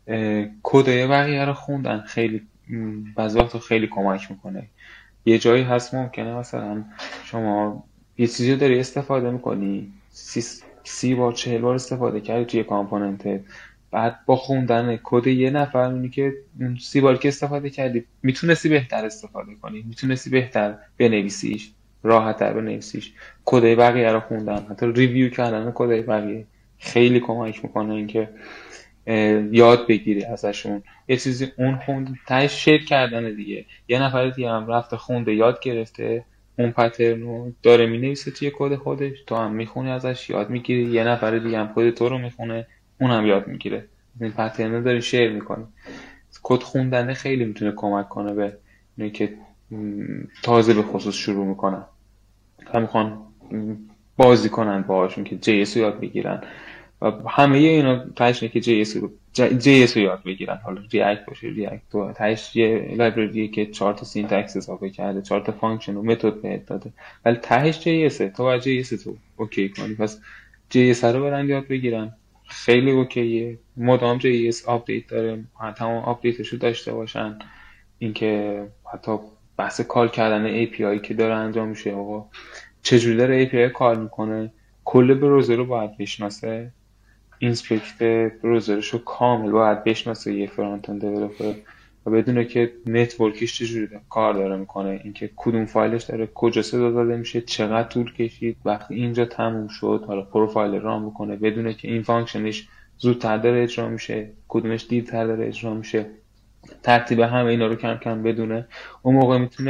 کدای بقیه رو خوندن خیلی بعضی وقتا خیلی کمک میکنه. یه جایی هست ممکنه مثلا شما یه چیزی رو داری استفاده میکنی، سی, سی بار چهل بار استفاده کردی توی کامپوننتت، بعد با خوندن کد یه نفر میبینی که سی بار که استفاده کردی میتونستی بهتر استفاده کنی، میتونستی بهتر بنویسیش، راحت‌تر بنویسیش. کدای بقیه رو خوندن، حتی ریویو کردن کدای بقیه خیلی کمک میکنه اینکه یاد بگیری ازشون. یه چیزی اون خوند تاش شیر کردن دیگه، یه نفر دیگه هم رفته خونده یاد گرفته اون پترن رو داره مینویسه توی کد خودش، تو هم میخونی ازش یاد میگیری، یه نفر دیگه هم کد تو رو میخونه اون هم یاد میگیره، این پترن رو داری شیر میکنی. کد خوندن خیلی میتونه کمک کنه به اینه که تازه به خصوص شروع میکنن و میخوان بازی کنن باهاشون که جی اس رو یاد بگیرن و همه اینا تاش اینه که جی اس رو جی اس رو یاد بگیرن. حالا ریاکت باشه، ریاکت تو تاش یه لایبرری که چهار تا سینتکس اضافه کرده، چهار تا فانکشن و متد بهت داده، ولی تاش جی اس تو باید جی اس تو اوکی کنی. پس جی اس رو برن یاد بگیرن، خیلی اوکیه. مدام جی اس آپدیت داره، تمام آپدیتش رو داشته باشن. اینکه حتی بحث کال کردن ای پی آی که داره انجام میشه، آقا چجوری داره ای پی آی کار میکنه، کل بروزر رو باید بشناسه، اینسپکت بروزرش رو کامل باید بشناسه یه فرانت اند دیولپر و بدونه که نتورکش چجوری کار داره میکنه، اینکه کدوم فایلش داره کجا صدا داده میشه، چقدر طول کشید، وقتی اینجا تموم شد حالا پروفایل رام بکنه، بدونه که این فانکشنش زودتر داره اجرا میشه، کدومش دیرتر داره اجرا میشه، ترتیب همه اینا رو کم کم بدونه. اون موقع میتونه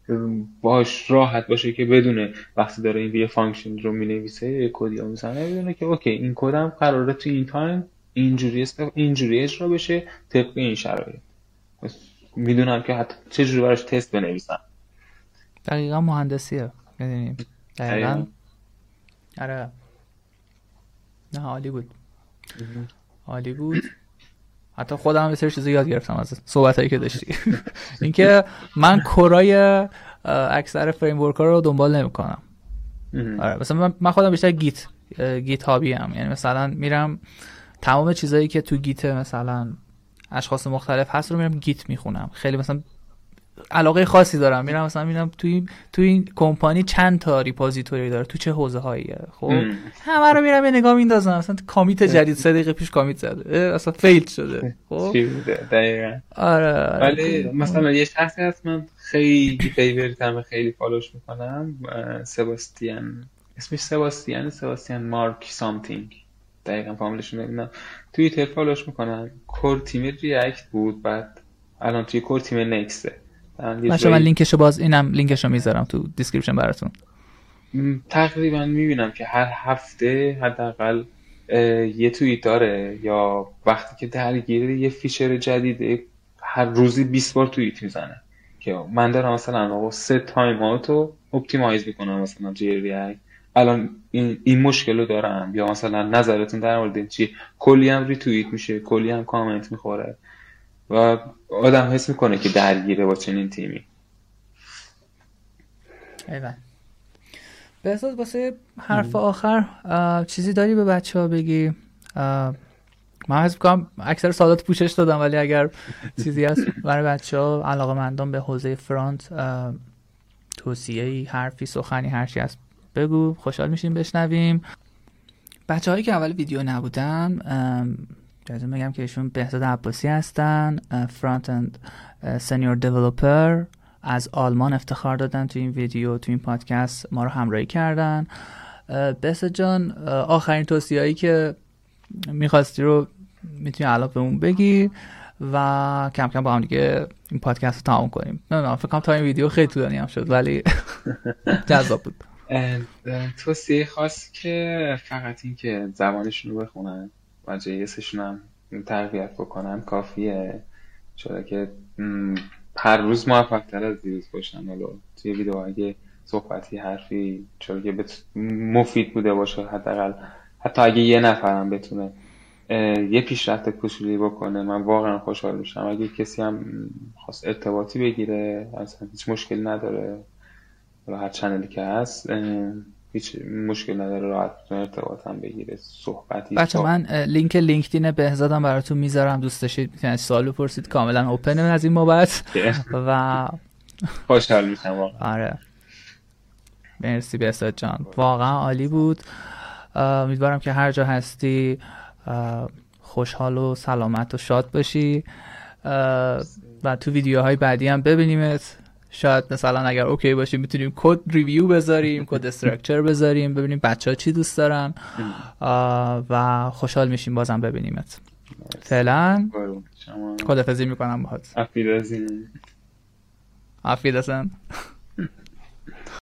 باش راحت باشه که بدونه وقتی داره این یه فانکشن رو مینویسه یه کدی رو میزنه بدونه که اوکی این کدم قراره تو این تایم اینجوری است اینجوری اجرا بشه طبق این شرایط. میدونم که حتی چه جوری براش تست بنویسم. دقیقاً مهندسیه میدونیم. دقیقاً. آره. نه عالی بود. عالی بود. حتی خودم یه سری چیزا یاد گرفتم از صحبتایی که داشتی. اینکه من کورای اکثر فریم ورک ها رو دنبال نمیکنم. آره مثلا من, من خودم بیشتر گیت گیت هابی ام، یعنی مثلا میرم تمام چیزایی که تو گیت مثلا اشخاص مختلف هست رو میرم گیت میخونم. خیلی مثلا علاقه خاصی دارم، میرم مثلا میرم تو این تو این کمپانی چند تا ریپوزیتوری داره، تو چه حوزه هاییه، خب همه رو میرم یه نگاه میندازم. مثلا کامیت جدید سه دقیقه پیش کامیت زده اصلا فیل شده. خب چی بوده دقیقاً. آره ولی مثلا یه شخصی هست من خیلی فیوریتم، خیلی فالوش میکنم، سباستیان، اسمش سباستیان سباستیان مارک سامثینگ، دقیقاً فامیلش رو نمیدونم. توییتر فالوش میکنم. کور تیم ریاکت بود، بعد الان توی کور تیم نکسته. باشه من لینکشو باز اینم لینکشو میذارم تو دیسکریپشن براتون. تقریبا میبینم که هر هفته حداقل یه توییت داره یا وقتی که درگیر یه فیچر جدیده هر روزی بیست بار توییت میزنه که من دارم مثلا آقا سه تایم اوتو اپتیمایز میکنم مثلا جی ریاکت الان این این مشکل رو دارم، یا مثلا نظرتون در مورد این چی؟ کلی هم ریتوییت میشه، کلی هم کامنت میخوره و آدم حس میکنه که درگیره با چنین تیمی. ایوه. بهزاد واسه حرف آخر چیزی داری به بچه ها بگی؟ من حس میکنم اکثر سوالات پوشش دادم، ولی اگر چیزی هست برای بچه ها علاقه‌مندان به حوزه فرانت، توصیه‌ای، حرفی، سخنی، هر چی هست بگو، خوشحال میشیم بشنویم. بچه هایی که اول ویدیو نبودن لازم بگم که ایشون بهزاد عباسی هستن، فرانت اند سنیور دیولپر از آلمان افتخار دادن تو این ویدیو، تو این پادکست ما رو همراهی کردن. بهزاد جان آخرین توصیه‌ای که میخواستی رو میتونی الان بهمون بگی و کم کم با هم دیگه این پادکست رو تمام کنیم. نه نه فکر کنم تا این ویدیو خیلی طولانی هم شد ولی جذاب بود. توصیه خاص که فقط این که زبانشون رو بخونن و جیسشون هم تقویت بکنن کافیه، چرا که هر روز موفق تر از دیروز باشن. حالا توی ویدیو اگه صحبتی حرفی چرا که بت... مفید بوده باشه، حداقل حتی اگه یه نفرم بتونه یه پیشرفت کوچولی بکنه من واقعا خوشحال میشم. اگه کسی هم خواست ارتباطی بگیره اصلا هیچ مشکلی نداره، حالا هر چنلی که هست هیچ مشکل نداره، راحت میتونه ارتباط هم بگیره، صحبتی. بچه من لینک لینکدین بهزادم براتون میذارم، دوست داشتید میتونید سوال بپرسید، کاملا اوپن از این بابت و خوشحال میشم واقعا. آره مرسی بهزاد جان، واقعا عالی بود. امیدوارم که هر جا هستی خوشحال و سلامت و شاد باشی و تو ویدیوهای بعدی هم ببینیمت. شاید مثلا اگر اوکی باشیم میتونیم کد ریویو بذاریم، کد استراکچر بذاریم، ببینیم بچه ها چی دوست دارن و خوشحال میشیم بازم ببینیمت. فعلا خداحافظی میکنم باهات. افیدرزین. افیدرزین.